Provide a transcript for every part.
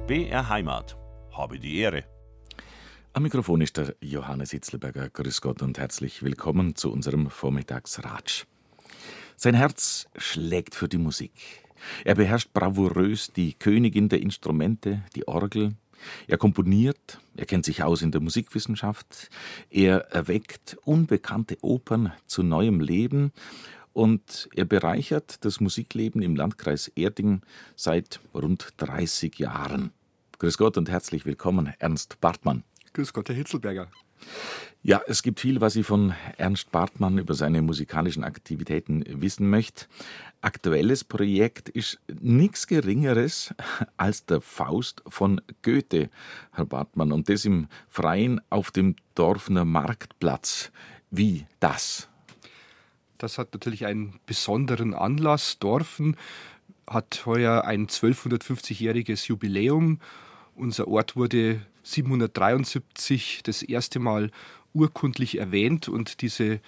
BR Heimat. Habe die Ehre. Am Mikrofon ist der Johannes Hitzlberger. Grüß Gott und herzlich willkommen zu unserem Vormittagsratsch. Sein Herz schlägt für die Musik. Er beherrscht bravourös die Königin der Instrumente, die Orgel. Er komponiert, er kennt sich aus in der Musikwissenschaft. Er erweckt unbekannte Opern zu neuem Leben. Und er bereichert das Musikleben im Landkreis Erding seit rund 30 Jahren. Grüß Gott und herzlich willkommen, Ernst Bartmann. Grüß Gott, Herr Hitzlberger. Ja, es gibt viel, was ich von Ernst Bartmann über seine musikalischen Aktivitäten wissen möchte. Aktuelles Projekt ist nichts Geringeres als der Faust von Goethe, Herr Bartmann, und das im Freien auf dem Dorfner Marktplatz. Wie das? Das hat natürlich einen besonderen Anlass. Dorfen hat heuer ein 1250-jähriges Jubiläum. Unser Ort wurde 773 das erste Mal urkundlich erwähnt und diese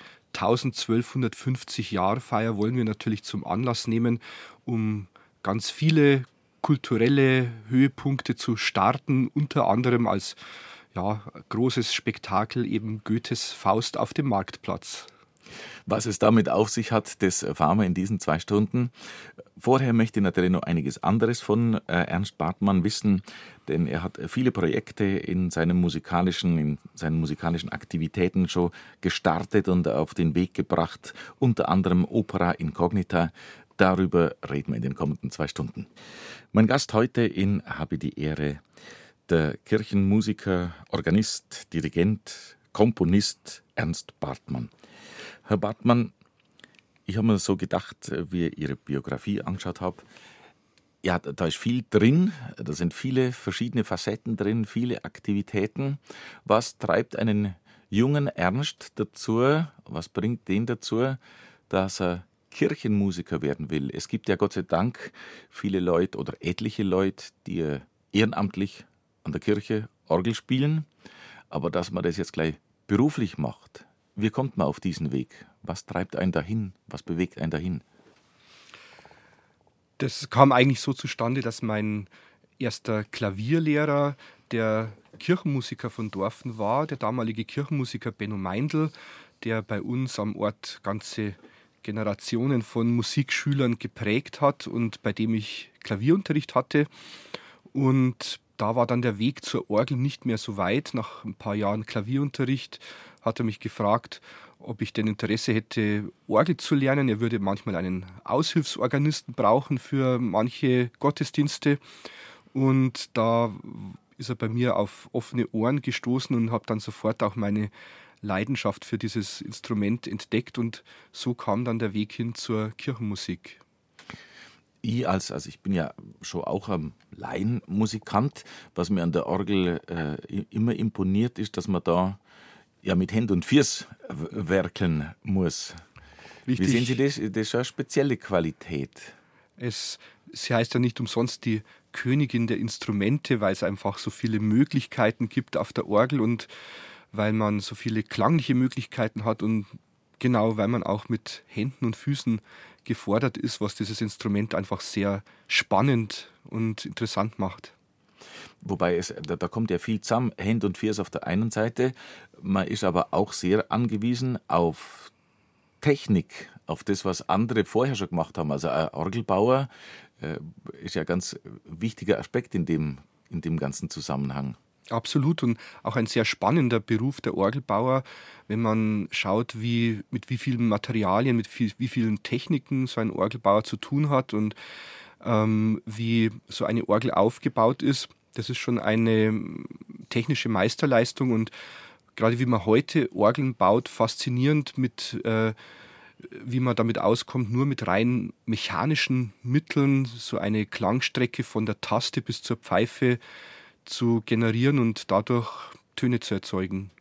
1250-Jahr-Feier wollen wir natürlich zum Anlass nehmen, um ganz viele kulturelle Höhepunkte zu starten, unter anderem als großes Spektakel eben Goethes Faust auf dem Marktplatz. Was es damit auf sich hat, das erfahren wir in diesen 2 Stunden. Vorher möchte ich natürlich noch einiges anderes von Ernst Bartmann wissen, denn er hat viele Projekte in seinen musikalischen Aktivitäten schon gestartet und auf den Weg gebracht, unter anderem Opera Incognita. Darüber reden wir in den kommenden 2 Stunden. Mein Gast heute in Habe die Ehre, der Kirchenmusiker, Organist, Dirigent, Komponist Ernst Bartmann. Herr Bartmann, ich habe mir so gedacht, wie ich Ihre Biografie angeschaut habe, ja, da ist viel drin, da sind viele verschiedene Facetten drin, viele Aktivitäten. Was treibt einen jungen Ernst dazu, was bringt den dazu, dass er Kirchenmusiker werden will? Es gibt ja Gott sei Dank viele Leute oder etliche Leute, die ehrenamtlich an der Kirche Orgel spielen, aber dass man das jetzt gleich beruflich macht. Wie kommt man auf diesen Weg? Was treibt einen dahin? Was bewegt einen dahin? Das kam eigentlich so zustande, dass mein erster Klavierlehrer der Kirchenmusiker von Dorfen war, der damalige Kirchenmusiker Benno Meindl, der bei uns am Ort ganze Generationen von Musikschülern geprägt hat und bei dem ich Klavierunterricht hatte. Und da war dann der Weg zur Orgel nicht mehr so weit. Nach ein paar Jahren Klavierunterricht hat er mich gefragt, ob ich denn Interesse hätte, Orgel zu lernen. Er würde manchmal einen Aushilfsorganisten brauchen für manche Gottesdienste. Und da ist er bei mir auf offene Ohren gestoßen und habe dann sofort auch meine Leidenschaft für dieses Instrument entdeckt. Und so kam dann der Weg hin zur Kirchenmusik. Ich bin ja schon auch ein Laienmusikant. Was mir an der Orgel immer imponiert, ist, dass man da ja mit Händen und Füßen werkeln muss. Richtig. Wie sehen Sie das? Das ist eine spezielle Qualität. Sie heißt ja nicht umsonst die Königin der Instrumente, weil es einfach so viele Möglichkeiten gibt auf der Orgel und weil man so viele klangliche Möglichkeiten hat und genau, weil man auch mit Händen und Füßen gefordert ist, was dieses Instrument einfach sehr spannend und interessant macht. Wobei da kommt ja viel zusammen, Hände und Füße auf der einen Seite, man ist aber auch sehr angewiesen auf Technik, auf das, was andere vorher schon gemacht haben. Also ein Orgelbauer ist ja ein ganz wichtiger Aspekt in dem ganzen Zusammenhang. Absolut und auch ein sehr spannender Beruf der Orgelbauer, wenn man schaut, mit wie vielen Materialien, mit wie vielen Techniken so ein Orgelbauer zu tun hat und wie so eine Orgel aufgebaut ist. Das ist schon eine technische Meisterleistung und gerade wie man heute Orgeln baut, faszinierend wie man damit auskommt, nur mit rein mechanischen Mitteln so eine Klangstrecke von der Taste bis zur Pfeife zu generieren und dadurch Töne zu erzeugen.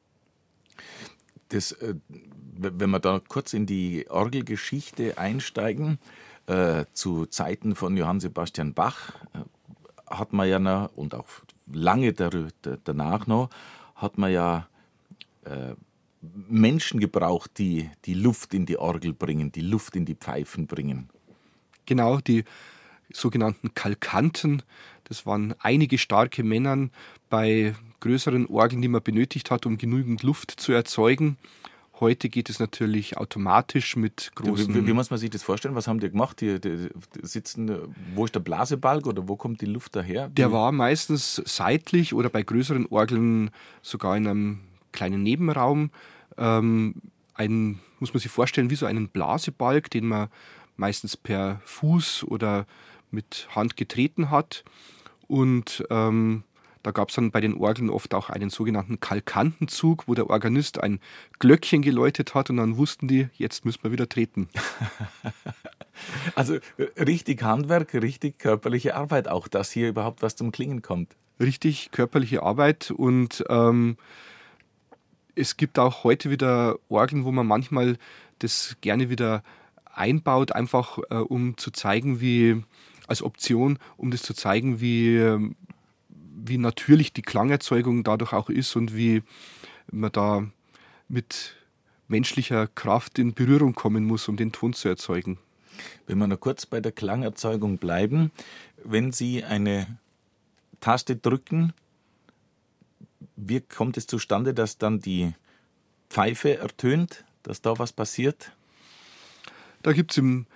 Wenn wir da kurz in die Orgelgeschichte einsteigen, zu Zeiten von Johann Sebastian Bach hat man ja noch, und auch lange danach noch, hat man ja Menschen gebraucht, die Luft in die Orgel bringen, die Luft in die Pfeifen bringen. Genau, die sogenannten Kalkanten, Das waren einige starke Männer bei größeren Orgeln, die man benötigt hat, um genügend Luft zu erzeugen. Heute geht es natürlich automatisch mit großen... Wie muss man sich das vorstellen? Was haben die gemacht? Die sitzen, wo ist der Blasebalg oder wo kommt die Luft daher? Der war meistens seitlich oder bei größeren Orgeln sogar in einem kleinen Nebenraum. Muss man sich vorstellen, wie so einen Blasebalg, den man meistens per Fuß oder mit Hand getreten hat. Und da gab es dann bei den Orgeln oft auch einen sogenannten Kalkantenzug, wo der Organist ein Glöckchen geläutet hat und dann wussten die, jetzt müssen wir wieder treten. Also richtig Handwerk, richtig körperliche Arbeit, auch dass hier überhaupt was zum Klingen kommt. Richtig körperliche Arbeit und es gibt auch heute wieder Orgeln, wo man manchmal das gerne wieder einbaut, einfach um zu zeigen, als Option, um das zu zeigen, wie natürlich die Klangerzeugung dadurch auch ist und wie man da mit menschlicher Kraft in Berührung kommen muss, um den Ton zu erzeugen. Wenn wir noch kurz bei der Klangerzeugung bleiben, wenn Sie eine Taste drücken, wie kommt es zustande, dass dann die Pfeife ertönt, dass da was passiert? Da gibt es im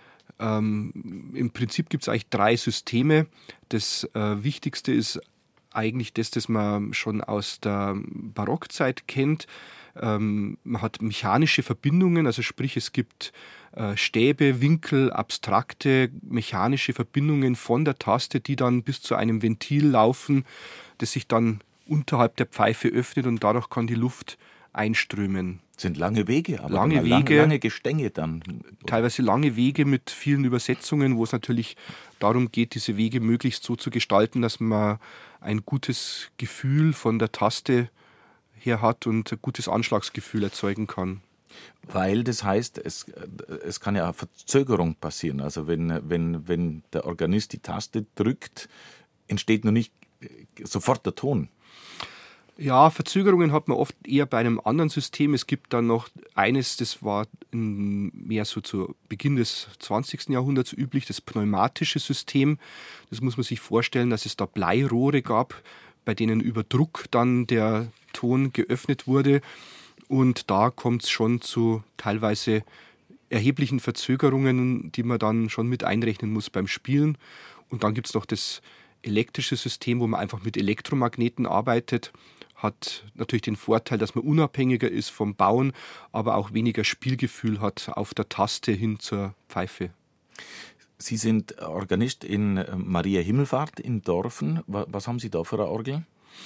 Prinzip gibt's eigentlich 3 Systeme. Das Wichtigste ist eigentlich das man schon aus der Barockzeit kennt. Man hat mechanische Verbindungen, also sprich es gibt Stäbe, Winkel, abstrakte mechanische Verbindungen von der Taste, die dann bis zu einem Ventil laufen, das sich dann unterhalb der Pfeife öffnet und dadurch kann die Luft einströmen. Das sind lange Wege, aber lange Gestänge dann. Teilweise lange Wege mit vielen Übersetzungen, wo es natürlich darum geht, diese Wege möglichst so zu gestalten, dass man ein gutes Gefühl von der Taste her hat und ein gutes Anschlagsgefühl erzeugen kann. Weil das heißt, es kann ja eine Verzögerung passieren. Also wenn der Organist die Taste drückt, entsteht noch nicht sofort der Ton. Ja, Verzögerungen hat man oft eher bei einem anderen System. Es gibt dann noch eines, das war mehr so zu Beginn des 20. Jahrhunderts üblich, das pneumatische System. Das muss man sich vorstellen, dass es da Bleirohre gab, bei denen über Druck dann der Ton geöffnet wurde. Und da kommt es schon zu teilweise erheblichen Verzögerungen, die man dann schon mit einrechnen muss beim Spielen. Und dann gibt es noch das elektrische System, wo man einfach mit Elektromagneten arbeitet. Hat natürlich den Vorteil, dass man unabhängiger ist vom Bauen, aber auch weniger Spielgefühl hat auf der Taste hin zur Pfeife. Sie sind Organist in Maria Himmelfahrt in Dorfen. Was haben Sie da für eine Orgel?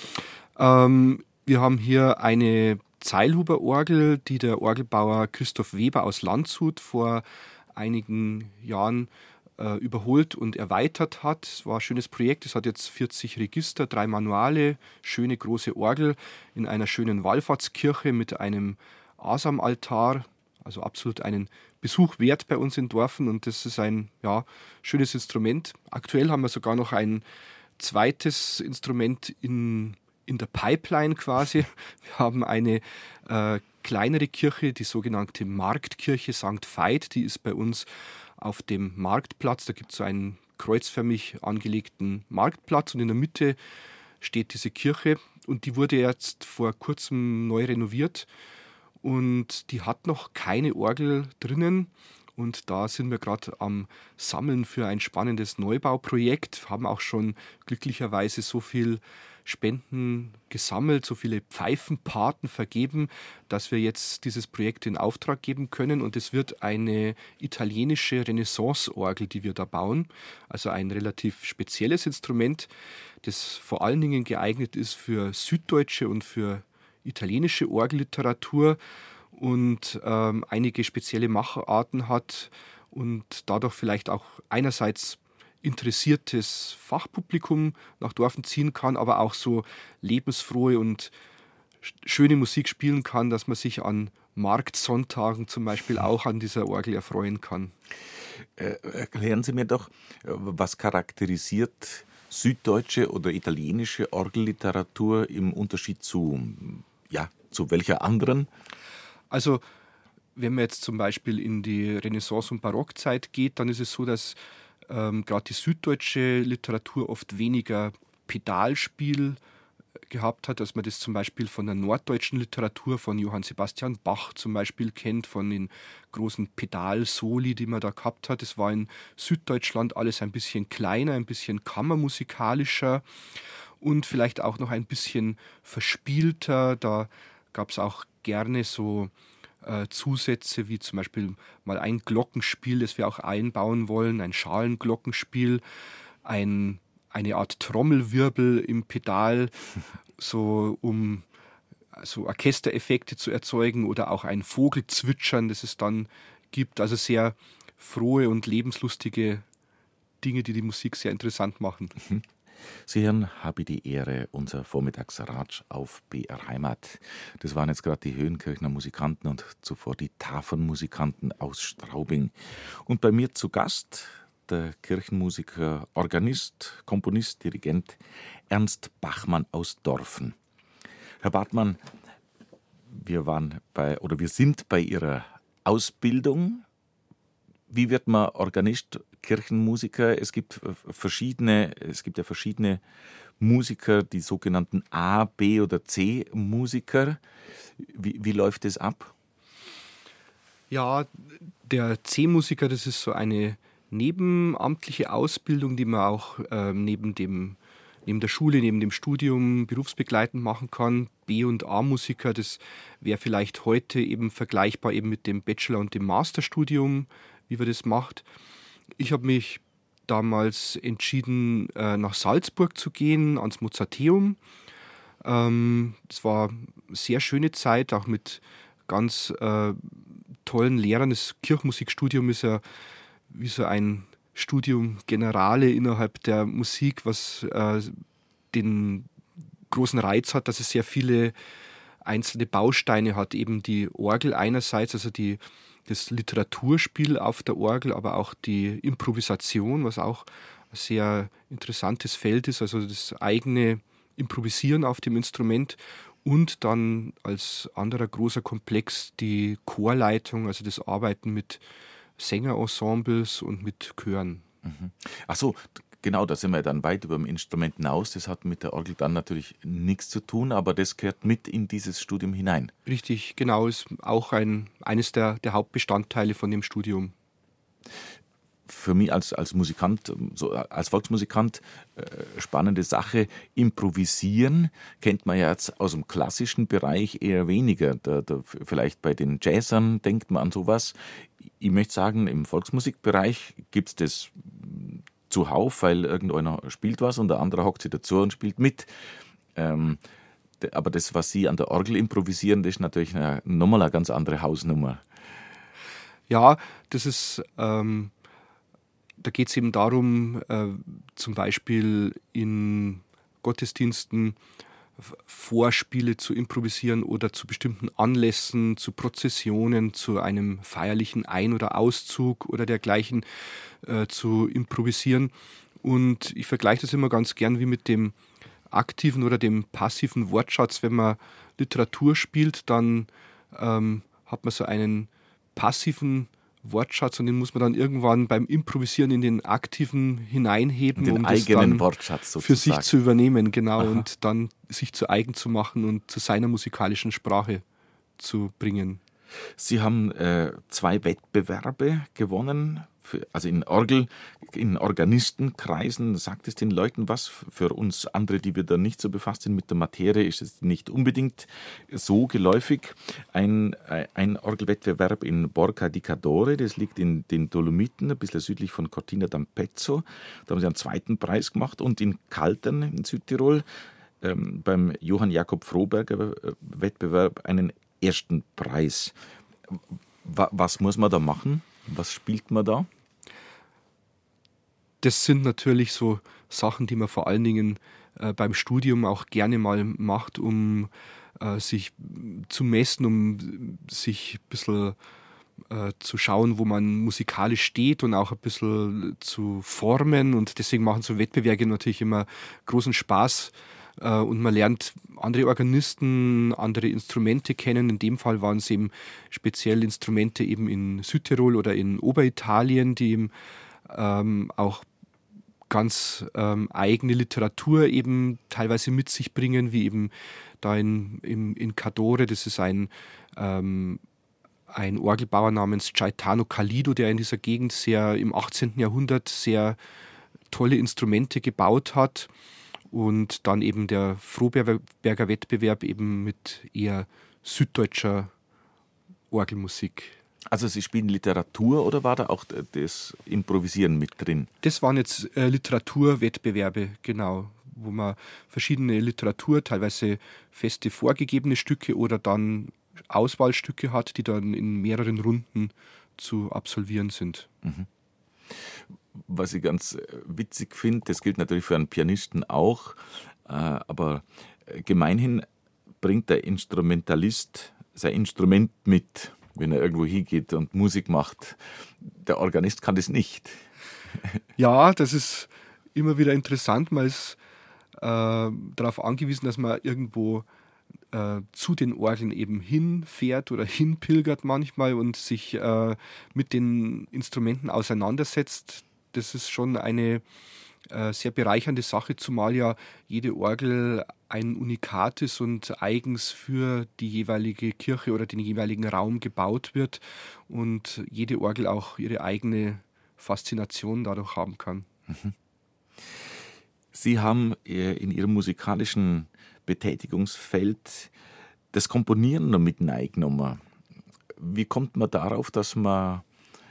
Wir haben hier eine Zeilhuber-Orgel, die der Orgelbauer Christoph Weber aus Landshut vor einigen Jahren überholt und erweitert hat. Es war ein schönes Projekt. Es hat jetzt 40 Register, 3 Manuale, schöne große Orgel in einer schönen Wallfahrtskirche mit einem Asamaltar. Also absolut einen Besuch wert bei uns in Dorfen. Und das ist ein schönes Instrument. Aktuell haben wir sogar noch ein zweites Instrument in der Pipeline quasi. Wir haben eine kleinere Kirche, die sogenannte Marktkirche St. Veit. Die ist bei uns auf dem Marktplatz. Da gibt es so einen kreuzförmig angelegten Marktplatz und in der Mitte steht diese Kirche und die wurde jetzt vor kurzem neu renoviert und die hat noch keine Orgel drinnen und da sind wir gerade am Sammeln für ein spannendes Neubauprojekt, haben auch schon glücklicherweise so viel Spenden gesammelt, so viele Pfeifenpaten vergeben, dass wir jetzt dieses Projekt in Auftrag geben können und es wird eine italienische Renaissance-Orgel, die wir da bauen, also ein relativ spezielles Instrument, das vor allen Dingen geeignet ist für süddeutsche und für italienische Orgelliteratur und einige spezielle Macharten hat und dadurch vielleicht auch einerseits interessiertes Fachpublikum nach Dorfen ziehen kann, aber auch so lebensfrohe und schöne Musik spielen kann, dass man sich an Marktsonntagen zum Beispiel auch an dieser Orgel erfreuen kann. Erklären Sie mir doch, was charakterisiert süddeutsche oder italienische Orgelliteratur im Unterschied zu welcher anderen? Also wenn man jetzt zum Beispiel in die Renaissance- und Barockzeit geht, dann ist es so, dass gerade die süddeutsche Literatur oft weniger Pedalspiel gehabt hat, als man das zum Beispiel von der norddeutschen Literatur von Johann Sebastian Bach zum Beispiel kennt, von den großen Pedalsoli, die man da gehabt hat. Es war in Süddeutschland alles ein bisschen kleiner, ein bisschen kammermusikalischer und vielleicht auch noch ein bisschen verspielter. Da gab es auch gerne so Zusätze wie zum Beispiel mal ein Glockenspiel, das wir auch einbauen wollen, ein Schalenglockenspiel, eine Art Trommelwirbel im Pedal, so um so Orchestereffekte zu erzeugen oder auch ein Vogelzwitschern, das es dann gibt. Also sehr frohe und lebenslustige Dinge, die die Musik sehr interessant machen. Sie hören Habe die Ehre, unser Vormittagsratsch auf BR Heimat. Das waren jetzt gerade die Höhenkirchner Musikanten und zuvor die Tafernmusikanten aus Straubing. Und bei mir zu Gast der Kirchenmusiker, Organist, Komponist, Dirigent Ernst Bachmann aus Dorfen. Herr Bartmann, wir sind bei Ihrer Ausbildung. Wie wird man Organist, Kirchenmusiker? Es gibt ja verschiedene Musiker, die sogenannten A-, B- oder C-Musiker. Wie läuft das ab? Ja, der C-Musiker, das ist so eine nebenamtliche Ausbildung, die man auch neben der Schule, neben dem Studium berufsbegleitend machen kann. B- und A-Musiker, das wäre vielleicht heute eben vergleichbar eben mit dem Bachelor- und dem Masterstudium, wie man das macht. Ich habe mich damals entschieden, nach Salzburg zu gehen, ans Mozarteum. Es war eine sehr schöne Zeit, auch mit ganz tollen Lehrern. Das Kirchenmusikstudium ist ja wie so ein Studium Generale innerhalb der Musik, was den großen Reiz hat, dass es sehr viele einzelne Bausteine hat. Eben die Orgel einerseits, also das Literaturspiel auf der Orgel, aber auch die Improvisation, was auch ein sehr interessantes Feld ist, also das eigene Improvisieren auf dem Instrument. Und dann als anderer großer Komplex die Chorleitung, also das Arbeiten mit Sängerensembles und mit Chören. Ach so, genau, da sind wir dann weit über dem Instrument hinaus. Das hat mit der Orgel dann natürlich nichts zu tun, aber das gehört mit in dieses Studium hinein. Richtig, genau, ist auch eines der Hauptbestandteile von dem Studium. Für mich als Musikant, so als Volksmusikant, spannende Sache. Improvisieren kennt man ja jetzt aus dem klassischen Bereich eher weniger. Vielleicht bei den Jazzern denkt man an sowas. Ich möchte sagen, im Volksmusikbereich gibt es das zuhauf, weil irgendeiner spielt was und der andere hockt sich dazu und spielt mit. Aber das, was Sie an der Orgel improvisieren, das ist natürlich nochmal eine ganz andere Hausnummer. Ja, das ist... Da geht es eben darum, zum Beispiel in Gottesdiensten Vorspiele zu improvisieren oder zu bestimmten Anlässen, zu Prozessionen, zu einem feierlichen Ein- oder Auszug oder dergleichen zu improvisieren. Und ich vergleiche das immer ganz gern wie mit dem aktiven oder dem passiven Wortschatz. Wenn man Literatur spielt, dann hat man so einen passiven Wortschatz und den muss man dann irgendwann beim Improvisieren in den aktiven hineinheben, den um eigenen das dann Wortschatz sozusagen für sich zu übernehmen, genau. Aha. Und dann sich zu eigen zu machen und zu seiner musikalischen Sprache zu bringen. Sie haben 2 Wettbewerbe gewonnen, also in Organistenkreisen. Sagt es den Leuten was? Für uns andere, die wir da nicht so befasst sind mit der Materie, ist es nicht unbedingt so geläufig. Ein Orgelwettbewerb in Borca di Cadore, das liegt in den Dolomiten, ein bisschen südlich von Cortina d'Ampezzo. Da haben sie einen 2. Preis gemacht. Und in Kaltern in Südtirol beim Johann Jakob Froberger Wettbewerb einen 1. Preis. Was muss man da machen? Was spielt man da? Das sind natürlich so Sachen, die man vor allen Dingen beim Studium auch gerne mal macht, um sich zu messen, um sich ein bisschen zu schauen, wo man musikalisch steht und auch ein bisschen zu formen. Und deswegen machen so Wettbewerbe natürlich immer großen Spaß. Und man lernt andere Organisten, andere Instrumente kennen. In dem Fall waren es eben speziell Instrumente eben in Südtirol oder in Oberitalien, die eben auch ganz eigene Literatur eben teilweise mit sich bringen, wie eben da in Cadore, das ist ein Orgelbauer namens Gaetano Callido, der in dieser Gegend im 18. Jahrhundert sehr tolle Instrumente gebaut hat, und dann eben der Froberger Wettbewerb eben mit eher süddeutscher Orgelmusik. Also Sie spielen Literatur oder war da auch das Improvisieren mit drin? Das waren jetzt Literaturwettbewerbe, genau, wo man verschiedene Literatur, teilweise feste vorgegebene Stücke oder dann Auswahlstücke hat, die dann in mehreren Runden zu absolvieren sind. Was ich ganz witzig finde, das gilt natürlich für einen Pianisten auch, aber gemeinhin bringt der Instrumentalist sein Instrument mit, wenn er irgendwo hingeht und Musik macht. Der Organist kann das nicht. Ja, das ist immer wieder interessant. Man ist darauf angewiesen, dass man irgendwo zu den Orgeln eben hinfährt oder hinpilgert manchmal und sich mit den Instrumenten auseinandersetzt. Das ist schon eine sehr bereichernde Sache, zumal ja jede Orgel ein Unikat ist und eigens für die jeweilige Kirche oder den jeweiligen Raum gebaut wird und jede Orgel auch ihre eigene Faszination dadurch haben kann. Sie haben in Ihrem musikalischen Betätigungsfeld das Komponieren noch mit reingenommen. Wie kommt man darauf, dass man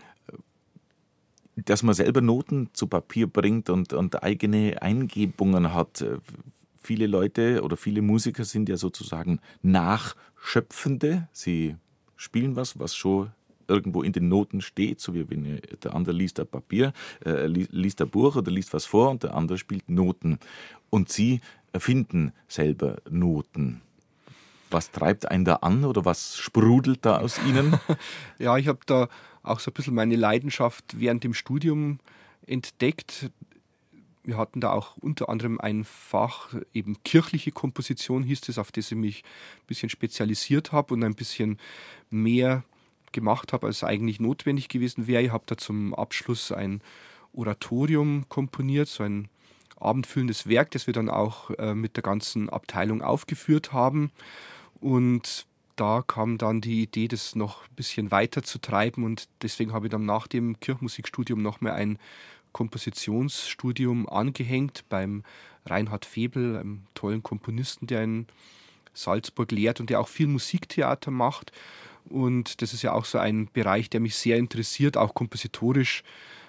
selber Noten zu Papier bringt und eigene Eingebungen hat? Viele Leute oder viele Musiker sind ja sozusagen Nachschöpfende. Sie spielen was schon irgendwo in den Noten steht, so wie wenn der andere liest ein Papier, liest ein Buch oder liest was vor und der andere spielt Noten. Und Sie erfinden selber Noten. Was treibt einen da an oder was sprudelt da aus Ihnen? Ja, ich habe da auch so ein bisschen meine Leidenschaft während dem Studium entdeckt. Wir hatten da auch unter anderem ein Fach, eben kirchliche Komposition hieß es, auf das ich mich ein bisschen spezialisiert habe und ein bisschen mehr gemacht habe, als eigentlich notwendig gewesen wäre. Ich habe da zum Abschluss ein Oratorium komponiert, so ein abendfüllendes Werk, das wir dann auch mit der ganzen Abteilung aufgeführt haben. Und da kam dann die Idee, das noch ein bisschen weiter zu treiben, und deswegen habe ich dann nach dem Kirchenmusikstudium nochmal ein Kompositionsstudium angehängt beim Reinhard Febel, einem tollen Komponisten, der in Salzburg lehrt und der auch viel Musiktheater macht. Und das ist ja auch so ein Bereich, der mich sehr interessiert, auch kompositorisch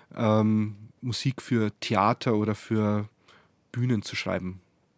Musik für Theater oder für Bühnen zu schreiben.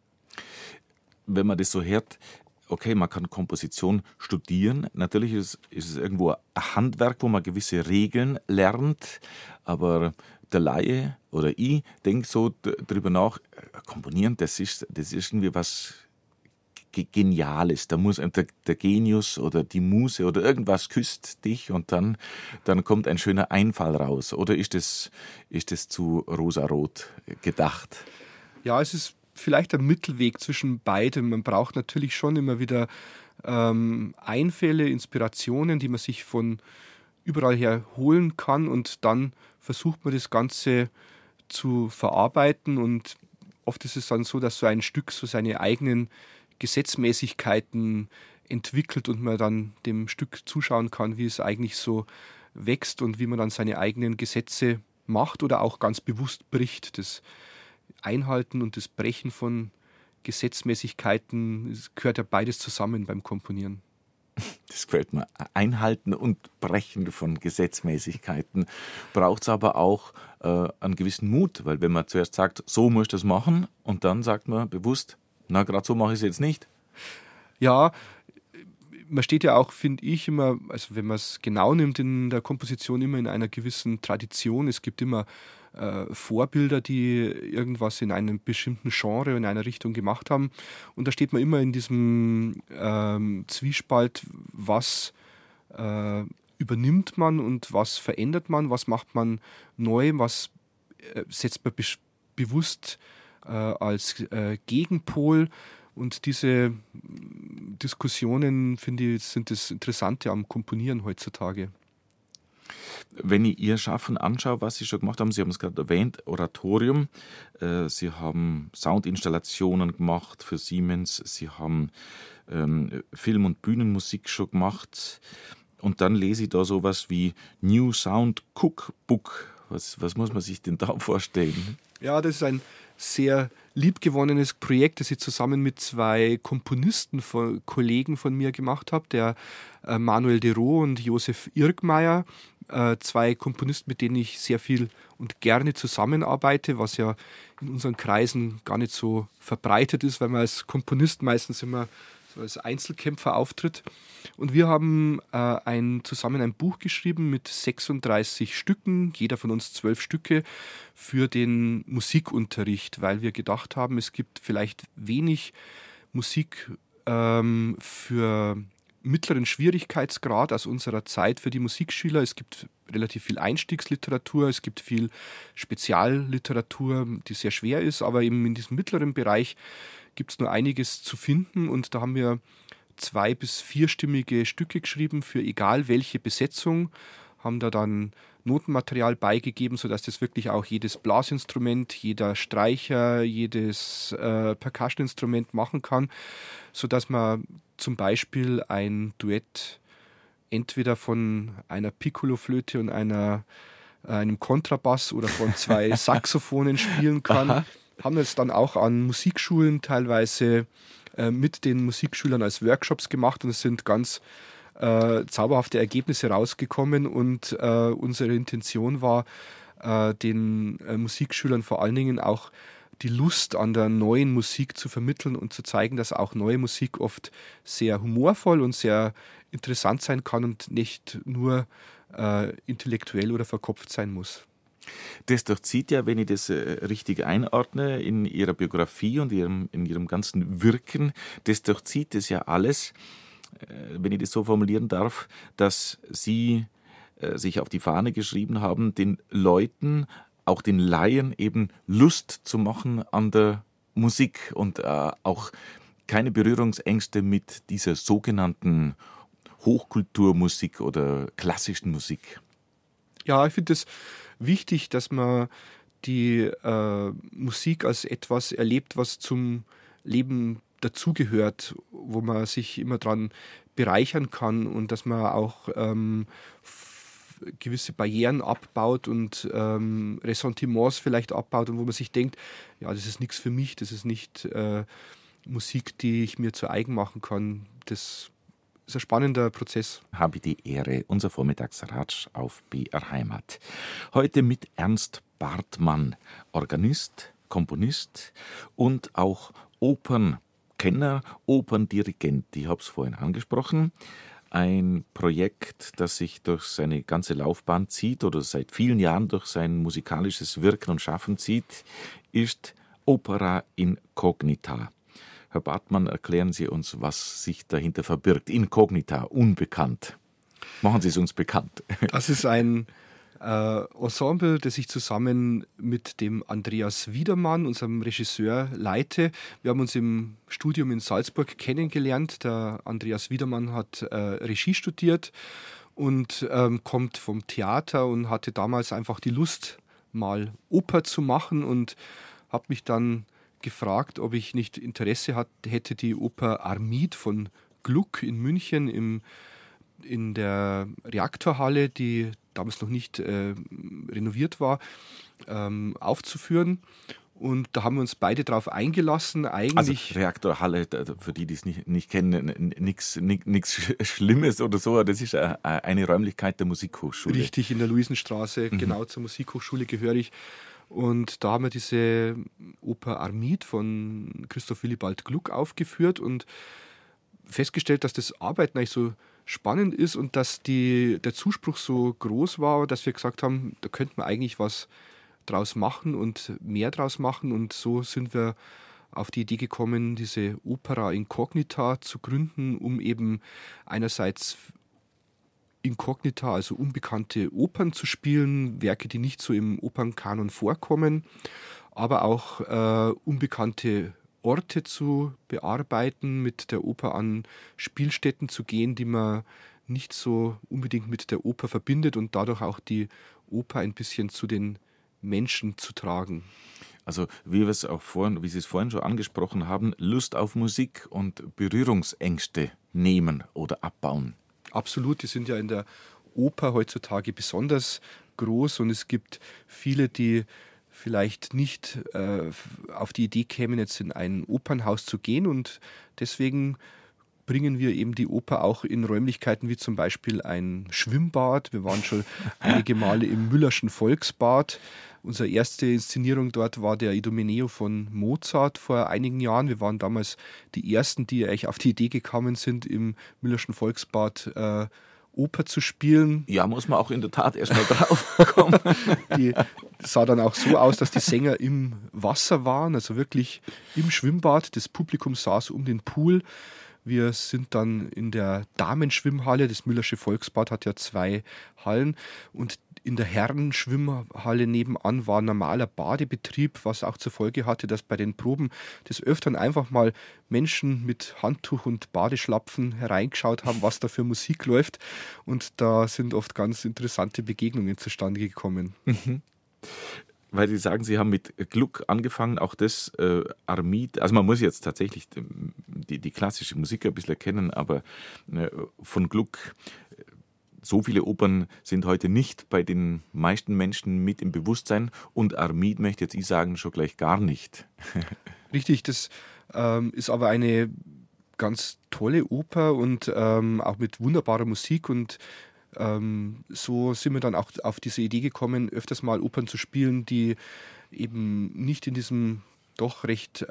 Wenn man das so hört, okay, man kann Komposition studieren. Natürlich ist es irgendwo ein Handwerk, wo man gewisse Regeln lernt, aber der Laie oder ich denke so drüber nach, komponieren, das ist irgendwie was Geniales. Da muss der Genius oder die Muse oder irgendwas küsst dich und dann kommt ein schöner Einfall raus. Oder ist das zu rosarot gedacht? Ja, es ist vielleicht ein Mittelweg zwischen beidem. Man braucht natürlich schon immer wieder Einfälle, Inspirationen, die man sich von überall her holen kann, und dann versucht man das Ganze zu verarbeiten, und oft ist es dann so, dass so ein Stück so seine eigenen Gesetzmäßigkeiten entwickelt und man dann dem Stück zuschauen kann, wie es eigentlich so wächst und wie man dann seine eigenen Gesetze macht oder auch ganz bewusst bricht. Das Einhalten und das Brechen von Gesetzmäßigkeiten, es gehört ja beides zusammen beim Komponieren. Das gefällt mir. Einhalten und Brechen von Gesetzmäßigkeiten braucht es aber auch einen gewissen Mut, weil wenn man zuerst sagt, so muss ich das machen, und dann sagt man bewusst, na, gerade so mache ich es jetzt nicht. Ja, man steht ja auch, finde ich, immer, also wenn man es genau nimmt, in der Komposition immer in einer gewissen Tradition. Es gibt immer Vorbilder, die irgendwas in einem bestimmten Genre, in einer Richtung gemacht haben. Und da steht man immer in diesem Zwiespalt, was übernimmt man und was verändert man, was macht man neu, was setzt man bewusst als Gegenpol. Und diese Diskussionen, finde ich, sind das Interessante am Komponieren heutzutage. Wenn ich Ihr Schaffen anschaue, was Sie schon gemacht haben, Sie haben es gerade erwähnt, Oratorium, Sie haben Soundinstallationen gemacht für Siemens, Sie haben Film- und Bühnenmusik schon gemacht und dann lese ich da sowas wie New Sound Cookbook. Was muss man sich denn da vorstellen? Ja, das ist ein sehr liebgewonnenes Projekt, das ich zusammen mit zwei Komponisten, Kollegen von mir gemacht habe, der Manuel de Roo und Josef Irgmeier, zwei Komponisten, mit denen ich sehr viel und gerne zusammenarbeite, was ja in unseren Kreisen gar nicht so verbreitet ist, weil man als Komponist meistens immer so als Einzelkämpfer auftritt. Und wir haben zusammen ein Buch geschrieben mit 36 Stücken, jeder von uns 12 Stücke, für den Musikunterricht, weil wir gedacht haben, es gibt vielleicht wenig Musik für mittleren Schwierigkeitsgrad aus unserer Zeit für die Musikschüler. Es gibt relativ viel Einstiegsliteratur, es gibt viel Spezialliteratur, die sehr schwer ist, aber eben in diesem mittleren Bereich gibt es nur einiges zu finden und da haben wir 2- bis 4-stimmige Stücke geschrieben für egal welche Besetzung, haben da dann Notenmaterial beigegeben, sodass das wirklich auch jedes Blasinstrument, jeder Streicher, jedes Percussion-Instrument machen kann, sodass man zum Beispiel ein Duett entweder von einer Piccolo-Flöte und einem Kontrabass oder von 2 Saxophonen spielen kann. Aha. Haben es dann auch an Musikschulen teilweise mit den Musikschülern als Workshops gemacht und es sind ganz zauberhafte Ergebnisse rausgekommen und unsere Intention war, den Musikschülern vor allen Dingen auch die Lust an der neuen Musik zu vermitteln und zu zeigen, dass auch neue Musik oft sehr humorvoll und sehr interessant sein kann und nicht nur intellektuell oder verkopft sein muss. Das durchzieht ja, wenn ich das richtig einordne, in Ihrer Biografie und in Ihrem ganzen Wirken, das durchzieht das ja alles, wenn ich das so formulieren darf, dass Sie sich auf die Fahne geschrieben haben, den Leuten, auch den Laien eben Lust zu machen an der Musik und auch keine Berührungsängste mit dieser sogenannten Hochkulturmusik oder klassischen Musik. Ja, ich finde es wichtig, dass man die Musik als etwas erlebt, was zum Leben dazugehört, wo man sich immer dran bereichern kann und dass man auch gewisse Barrieren abbaut und Ressentiments vielleicht abbaut und wo man sich denkt, ja, das ist nichts für mich, das ist nicht Musik, die ich mir zu eigen machen kann. Das ist ein spannender Prozess. Habe die Ehre, unser Vormittagsratsch auf BR Heimat. Heute mit Ernst Bartmann, Organist, Komponist und auch Opernkenner, Operndirigent. Ich habe es vorhin angesprochen. Ein Projekt, das sich durch seine ganze Laufbahn zieht oder seit vielen Jahren durch sein musikalisches Wirken und Schaffen zieht, ist Opera Incognita. Herr Bartmann, erklären Sie uns, was sich dahinter verbirgt. Incognita, unbekannt. Machen Sie es uns bekannt. Das ist ein Ensemble, das ich zusammen mit dem Andreas Wiedermann, unserem Regisseur, leite. Wir haben uns im Studium in Salzburg kennengelernt. Der Andreas Wiedermann hat Regie studiert und kommt vom Theater und hatte damals einfach die Lust, mal Oper zu machen und habe mich dann gefragt, ob ich nicht Interesse hätte, die Oper Armide von Gluck in München in der Reaktorhalle, die damals noch nicht renoviert war, aufzuführen. Und da haben wir uns beide drauf eingelassen. Eigentlich Also Reaktorhalle, für die es nicht kennen, nichts Schlimmes oder so. Das ist eine Räumlichkeit der Musikhochschule. richtig in der Luisenstraße, genau zur Musikhochschule gehörig. Und da haben wir diese Oper Armide von Christoph Willibald Gluck aufgeführt und festgestellt, dass das Arbeiten eigentlich so spannend ist und dass der Zuspruch so groß war, dass wir gesagt haben, da könnte man eigentlich was draus machen und mehr draus machen. Und so sind wir auf die Idee gekommen, diese Opera Incognita zu gründen, um eben einerseits Incognita, also unbekannte Opern zu spielen, Werke, die nicht so im Opernkanon vorkommen, aber auch unbekannte Orte zu bearbeiten, mit der Oper an Spielstätten zu gehen, die man nicht so unbedingt mit der Oper verbindet und dadurch auch die Oper ein bisschen zu den Menschen zu tragen. Also wie Sie es vorhin schon angesprochen haben, Lust auf Musik und Berührungsängste nehmen oder abbauen. Absolut, die sind ja in der Oper heutzutage besonders groß und es gibt viele, die vielleicht nicht auf die Idee kämen, jetzt in ein Opernhaus zu gehen und deswegen bringen wir eben die Oper auch in Räumlichkeiten wie zum Beispiel ein Schwimmbad. Wir waren schon einige Male im Müllerschen Volksbad. Unsere erste Inszenierung dort war der Idomeneo von Mozart vor einigen Jahren. Wir waren damals die Ersten, die eigentlich auf die Idee gekommen sind, im Müllerschen Volksbad Oper zu spielen. Ja, muss man auch in der Tat erstmal drauf kommen. Die sah dann auch so aus, dass die Sänger im Wasser waren, also wirklich im Schwimmbad. Das Publikum saß um den Pool. Wir sind dann in der Damenschwimmhalle, das Müllersche Volksbad hat ja 2 Hallen und in der Herrenschwimmhalle nebenan war ein normaler Badebetrieb, was auch zur Folge hatte, dass bei den Proben des Öfteren einfach mal Menschen mit Handtuch und Badeschlapfen hereingeschaut haben, was da für Musik läuft und da sind oft ganz interessante Begegnungen zustande gekommen. Weil Sie sagen, Sie haben mit Gluck angefangen, auch das Armid, also man muss jetzt tatsächlich die klassische Musik ein bisschen kennen, aber von Gluck, so viele Opern sind heute nicht bei den meisten Menschen mit im Bewusstsein und Armid möchte jetzt ich sagen, schon gleich gar nicht. Richtig, das ist aber eine ganz tolle Oper und auch mit wunderbarer Musik und so sind wir dann auch auf diese Idee gekommen, öfters mal Opern zu spielen, die eben nicht in diesem doch recht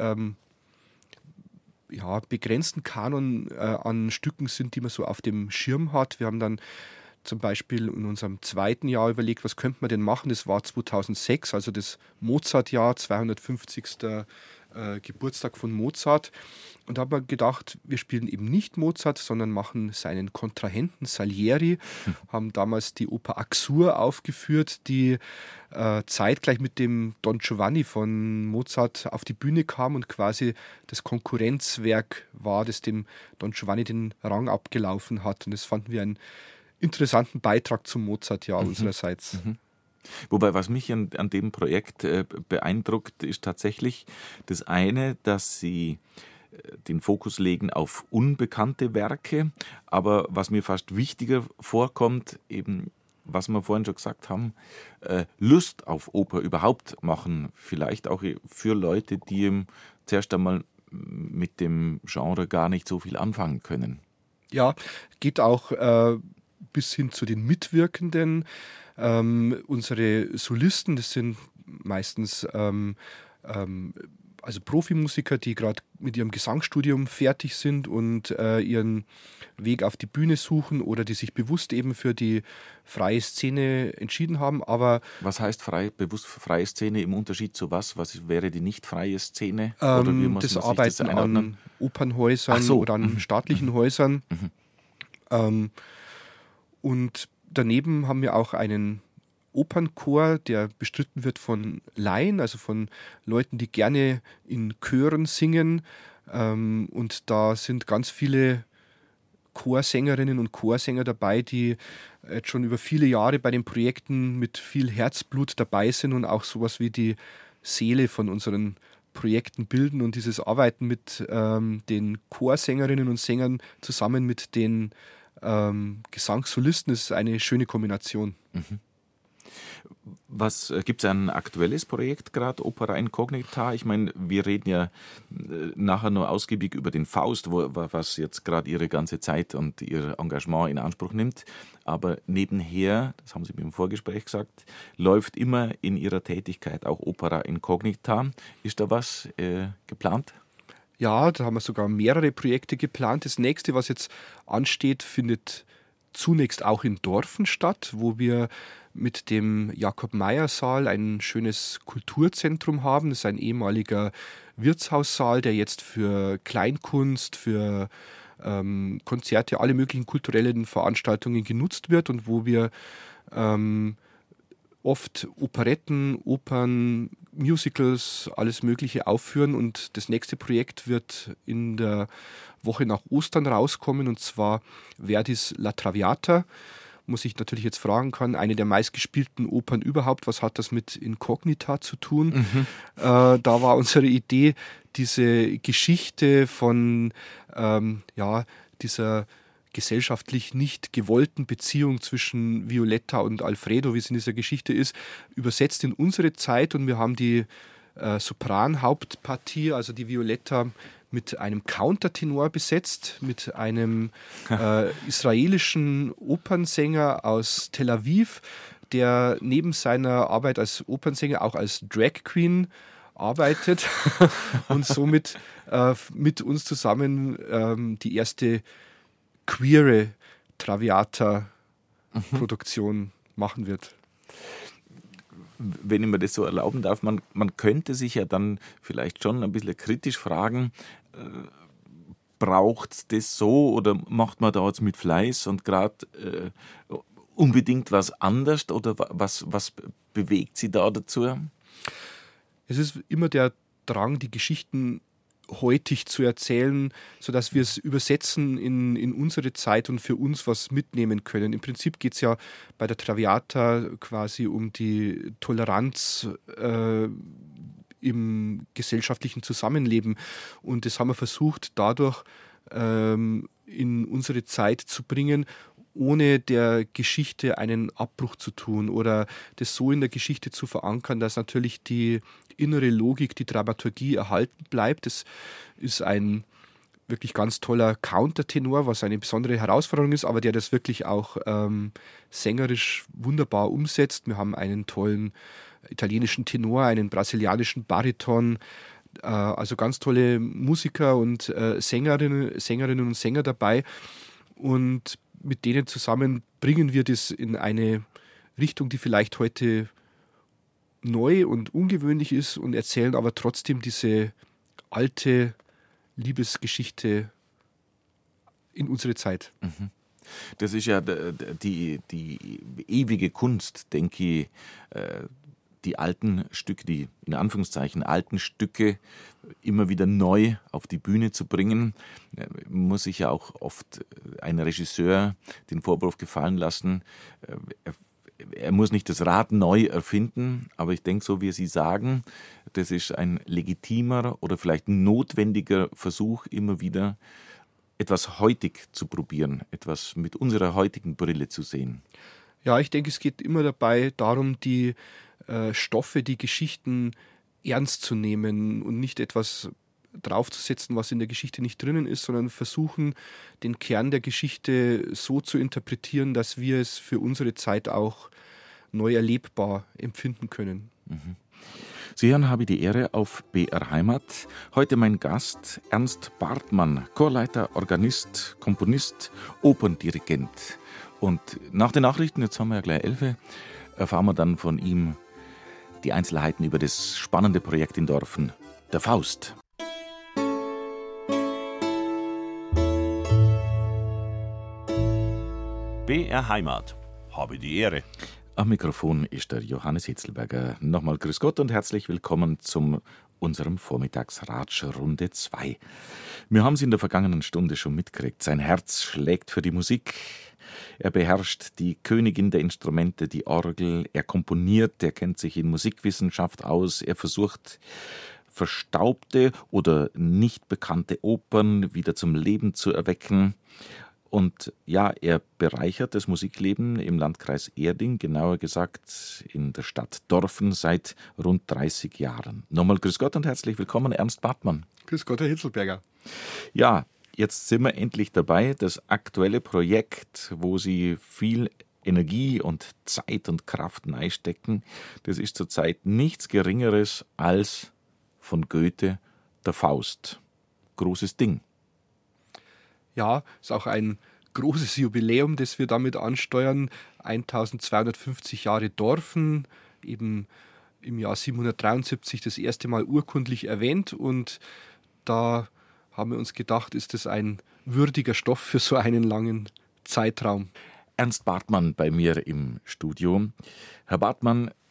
begrenzten Kanon an Stücken sind, die man so auf dem Schirm hat. Wir haben dann zum Beispiel in unserem 2. Jahr überlegt, was könnte man denn machen? Das war 2006, also das Mozart-Jahr, 250. Geburtstag von Mozart. Und da haben wir gedacht, wir spielen eben nicht Mozart, sondern machen seinen Kontrahenten Salieri, haben damals die Oper Axur aufgeführt, die zeitgleich mit dem Don Giovanni von Mozart auf die Bühne kam und quasi das Konkurrenzwerk war, das dem Don Giovanni den Rang abgelaufen hat. Und das fanden wir einen interessanten Beitrag zum Mozart-Jahr unsererseits. Wobei, was mich an dem Projekt beeindruckt, ist tatsächlich das eine, dass Sie den Fokus legen auf unbekannte Werke, aber was mir fast wichtiger vorkommt, eben was wir vorhin schon gesagt haben, Lust auf Oper überhaupt machen, vielleicht auch für Leute, die zuerst einmal mit dem Genre gar nicht so viel anfangen können. Ja, geht auch bis hin zu den Mitwirkenden. Unsere Solisten, das sind meistens also Profimusiker, die gerade mit ihrem Gesangsstudium fertig sind und ihren Weg auf die Bühne suchen oder die sich bewusst eben für die freie Szene entschieden haben. Aber was heißt bewusst freie Szene im Unterschied zu was? Was wäre die nicht freie Szene? Oder wie muss das Arbeiten an Opernhäusern oder an staatlichen Häusern. Und daneben haben wir auch einen Opernchor, der bestritten wird von Laien, also von Leuten, die gerne in Chören singen. Und da sind ganz viele Chorsängerinnen und Chorsänger dabei, die jetzt schon über viele Jahre bei den Projekten mit viel Herzblut dabei sind und auch sowas wie die Seele von unseren Projekten bilden. Und dieses Arbeiten mit den Chorsängerinnen und Sängern zusammen mit den Gesangssolisten ist eine schöne Kombination. Gibt es ein aktuelles Projekt gerade, Opera Incognita? Ich meine, wir reden ja nachher nur ausgiebig über den Faust, was jetzt gerade Ihre ganze Zeit und Ihr Engagement in Anspruch nimmt. Aber nebenher, das haben Sie mir im Vorgespräch gesagt, läuft immer in Ihrer Tätigkeit auch Opera Incognita. Ist da was geplant? Ja, da haben wir sogar mehrere Projekte geplant. Das nächste, was jetzt ansteht, findet zunächst auch in Dorfen statt, wo wir mit dem Jakob-Meyer-Saal ein schönes Kulturzentrum haben. Das ist ein ehemaliger Wirtshaussaal, der jetzt für Kleinkunst, für Konzerte, alle möglichen kulturellen Veranstaltungen genutzt wird und wo wir oft Operetten, Opern, Musicals, alles Mögliche aufführen. Und das nächste Projekt wird in der Woche nach Ostern rauskommen, und zwar Verdis La Traviata. Muss ich natürlich jetzt fragen kann, eine der meistgespielten Opern überhaupt, was hat das mit Inkognita zu tun? Da war unsere Idee, diese Geschichte von dieser gesellschaftlich nicht gewollten Beziehung zwischen Violetta und Alfredo, wie es in dieser Geschichte ist, übersetzt in unsere Zeit, und wir haben die Sopran-Hauptpartie, also die Violetta, mit einem Countertenor besetzt, mit einem israelischen Opernsänger aus Tel Aviv, der neben seiner Arbeit als Opernsänger auch als Drag Queen arbeitet und somit mit uns zusammen die erste queere Traviata-Produktion machen wird. Wenn ich mir das so erlauben darf, man könnte sich ja dann vielleicht schon ein bisschen kritisch fragen, braucht es das so oder macht man da jetzt mit Fleiß und gerade unbedingt was anderes, oder was bewegt Sie da dazu? Es ist immer der Drang, die Geschichten heutig zu erzählen, sodass wir es übersetzen in unsere Zeit und für uns was mitnehmen können. Im Prinzip geht es ja bei der Traviata quasi um die Toleranz im gesellschaftlichen Zusammenleben, und das haben wir versucht, dadurch in unsere Zeit zu bringen, ohne der Geschichte einen Abbruch zu tun oder das so in der Geschichte zu verankern, dass natürlich die innere Logik, die Dramaturgie erhalten bleibt. Das ist ein wirklich ganz toller Countertenor, was eine besondere Herausforderung ist, aber der das wirklich auch sängerisch wunderbar umsetzt. Wir haben einen tollen italienischen Tenor, einen brasilianischen Bariton, also ganz tolle Musiker und Sängerinnen und Sänger dabei, und mit denen zusammen bringen wir das in eine Richtung, die vielleicht heute neu und ungewöhnlich ist, und erzählen aber trotzdem diese alte Liebesgeschichte in unsere Zeit. Das ist ja die ewige Kunst, denke ich, die alten Stücke, die in Anführungszeichen alten Stücke immer wieder neu auf die Bühne zu bringen. Muss sich ja auch oft ein Regisseur den Vorwurf gefallen lassen, er muss nicht das Rad neu erfinden, aber ich denke, so wie Sie sagen, das ist ein legitimer oder vielleicht ein notwendiger Versuch, immer wieder etwas heutig zu probieren, etwas mit unserer heutigen Brille zu sehen. Ja, ich denke, es geht immer dabei darum, die Stoffe, die Geschichten ernst zu nehmen und nicht etwas draufzusetzen, was in der Geschichte nicht drinnen ist, sondern versuchen, den Kern der Geschichte so zu interpretieren, dass wir es für unsere Zeit auch neu erlebbar empfinden können. Sie hören Habe die Ehre auf BR Heimat. Heute mein Gast Ernst Bartmann, Chorleiter, Organist, Komponist, Operndirigent. Und nach den Nachrichten, jetzt haben wir ja gleich 11, erfahren wir dann von ihm die Einzelheiten über das spannende Projekt in Dorfen, der Faust. BR Heimat. Habe die Ehre. Am Mikrofon ist der Johannes Hitzelberger. Nochmal grüß Gott und herzlich willkommen zu unserem Vormittagsratsch Runde 2. Wir haben es in der vergangenen Stunde schon mitgekriegt. Sein Herz schlägt für die Musik. Er beherrscht die Königin der Instrumente, die Orgel. Er komponiert, er kennt sich in Musikwissenschaft aus. Er versucht, verstaubte oder nicht bekannte Opern wieder zum Leben zu erwecken. Und ja, er bereichert das Musikleben im Landkreis Erding, genauer gesagt in der Stadt Dorfen, seit rund 30 Jahren. Nochmal grüß Gott und herzlich willkommen, Ernst Bartmann. Grüß Gott, Herr Hitzelberger. Ja, jetzt sind wir endlich dabei. Das aktuelle Projekt, wo Sie viel Energie und Zeit und Kraft reinstecken, das ist zurzeit nichts Geringeres als von Goethe der Faust. Großes Ding. Ja, ist auch ein großes Jubiläum, das wir damit ansteuern. 1250 Jahre Dorfen, eben im Jahr 773 das erste Mal urkundlich erwähnt. Und da haben wir uns gedacht, ist das ein würdiger Stoff für so einen langen Zeitraum. Ernst Bartmann bei mir im Studio. Herr Bartmann,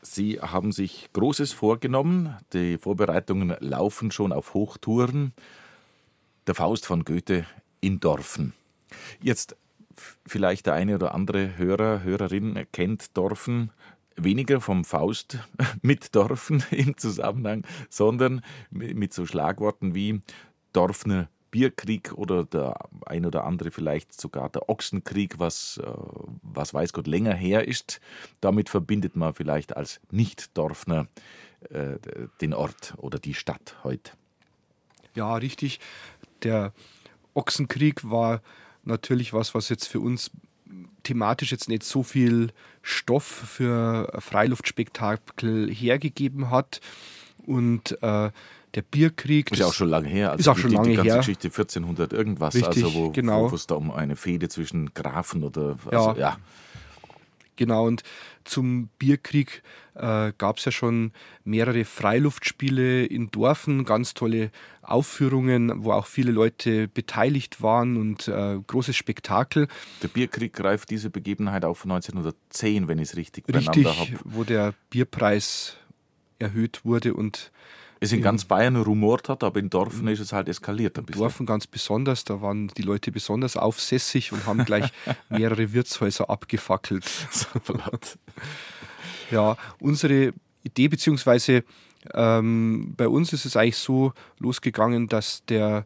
Sie haben sich Großes vorgenommen. Die Vorbereitungen laufen schon auf Hochtouren. Der Faust von Goethe in Dorfen. Jetzt vielleicht der eine oder andere Hörerin kennt Dorfen weniger vom Faust mit Dorfen im Zusammenhang, sondern mit so Schlagworten wie Dorfner Bierkrieg oder der ein oder andere vielleicht sogar der Ochsenkrieg, was weiß Gott länger her ist. Damit verbindet man vielleicht als Nicht-Dorfner den Ort oder die Stadt heute. Ja, richtig. Der Ochsenkrieg war natürlich was jetzt für uns thematisch jetzt nicht so viel Stoff für Freiluftspektakel hergegeben hat. Und der Bierkrieg... Ist ja auch schon lange her. Also ist auch schon lange die ganze her. Geschichte 1400 irgendwas, Richtig, also genau. wo es da um eine Fehde zwischen Grafen oder... Ja. Genau, und zum Bierkrieg gab es ja schon mehrere Freiluftspiele in Dorfen, ganz tolle Aufführungen, wo auch viele Leute beteiligt waren und großes Spektakel. Der Bierkrieg greift diese Begebenheit auf 1910, wenn ich es richtig beieinander habe. Richtig, wo der Bierpreis erhöht wurde und es in ganz Bayern rumort hat, aber in Dorfen ist es halt eskaliert ein in bisschen. Dorfen ganz besonders, da waren die Leute besonders aufsässig und haben gleich mehrere Wirtshäuser abgefackelt. Ja, unsere Idee, beziehungsweise bei uns ist es eigentlich so losgegangen, dass der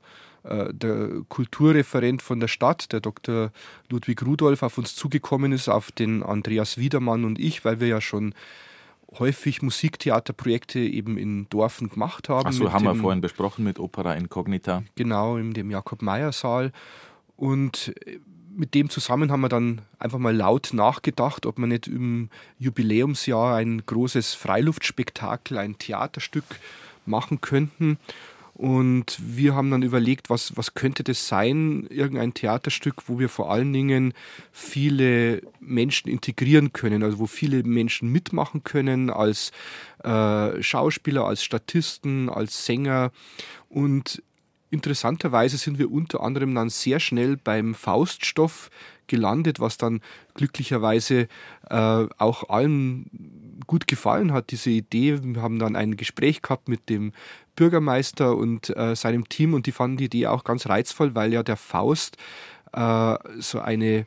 Kulturreferent von der Stadt, der Dr. Ludwig Rudolph, auf uns zugekommen ist, auf den Andreas Wiedermann und ich, weil wir ja schon häufig Musiktheaterprojekte eben in Dorfen gemacht haben. Achso, haben wir vorhin besprochen mit Opera Incognita. Genau, in dem Jakob-Meyer-Saal. Und mit dem zusammen haben wir dann einfach mal laut nachgedacht, ob wir nicht im Jubiläumsjahr ein großes Freiluftspektakel, ein Theaterstück machen könnten. Und wir haben dann überlegt, was könnte das sein? Irgendein Theaterstück, wo wir vor allen Dingen viele Menschen integrieren können, also wo viele Menschen mitmachen können als Schauspieler, als Statisten, als Sänger. Und interessanterweise sind wir unter anderem dann sehr schnell beim Fauststoff gelandet, was dann glücklicherweise auch allen gut gefallen hat, diese Idee. Wir haben dann ein Gespräch gehabt mit dem Bürgermeister und seinem Team und die fanden die Idee auch ganz reizvoll, weil ja der Faust so eine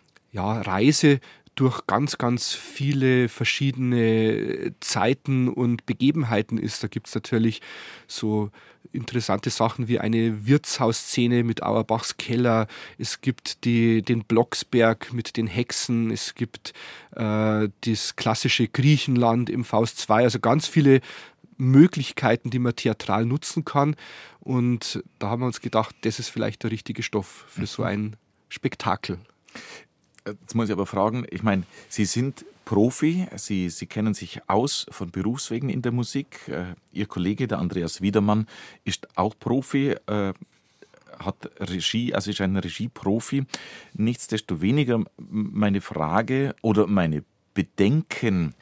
Reise durch ganz, ganz viele verschiedene Zeiten und Begebenheiten ist. Da gibt es natürlich so interessante Sachen wie eine Wirtshausszene mit Auerbachs Keller. Es gibt den Blocksberg mit den Hexen. Es gibt das klassische Griechenland im Faust 2. Also ganz viele Möglichkeiten, die man theatral nutzen kann. Und da haben wir uns gedacht, das ist vielleicht der richtige Stoff für so ein Spektakel. Jetzt muss ich aber fragen, ich meine, Sie sind Profi, Sie kennen sich aus von Berufswegen in der Musik. Ihr Kollege, der Andreas Wiedermann, ist auch Profi, hat Regie, also ist ein Regieprofi. Nichtsdestoweniger meine Frage oder meine Bedenken,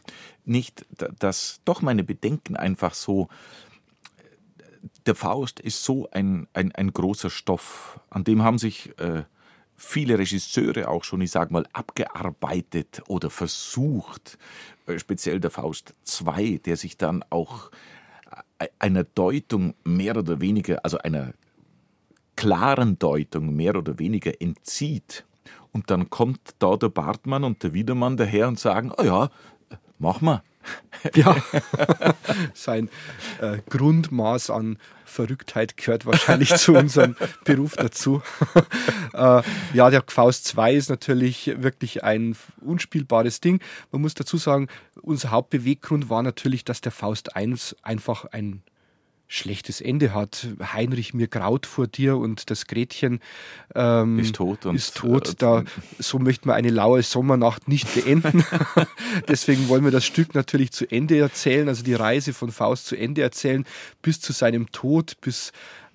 meine Bedenken einfach so, der Faust ist so ein großer Stoff, an dem haben sich viele Regisseure auch schon, ich sage mal, abgearbeitet oder versucht, speziell der Faust 2, der sich dann auch einer Deutung mehr oder weniger, also einer klaren Deutung mehr oder weniger entzieht. Und dann kommt da der Bartmann und der Wiedermann daher und sagen, oh ja, mach mal. Ja, sein Grundmaß an Verrücktheit gehört wahrscheinlich zu unserem Beruf dazu. Ja, der Faust 2 ist natürlich wirklich ein unspielbares Ding. Man muss dazu sagen, unser Hauptbeweggrund war natürlich, dass der Faust 1 einfach ein schlechtes Ende hat. Heinrich, mir graut vor dir und das Gretchen ist tot. So möchte man eine laue Sommernacht nicht beenden. Deswegen wollen wir das Stück natürlich zu Ende erzählen, also die Reise von Faust zu Ende erzählen, bis zu seinem Tod, bis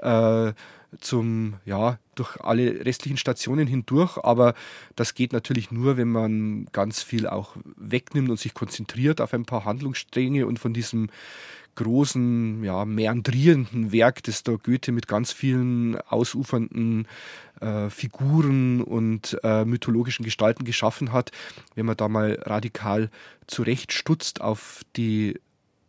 durch alle restlichen Stationen hindurch. Aber das geht natürlich nur, wenn man ganz viel auch wegnimmt und sich konzentriert auf ein paar Handlungsstränge und von diesem großen, meandrierenden Werk, das da Goethe mit ganz vielen ausufernden Figuren und mythologischen Gestalten geschaffen hat, wenn man da mal radikal zurechtstutzt auf die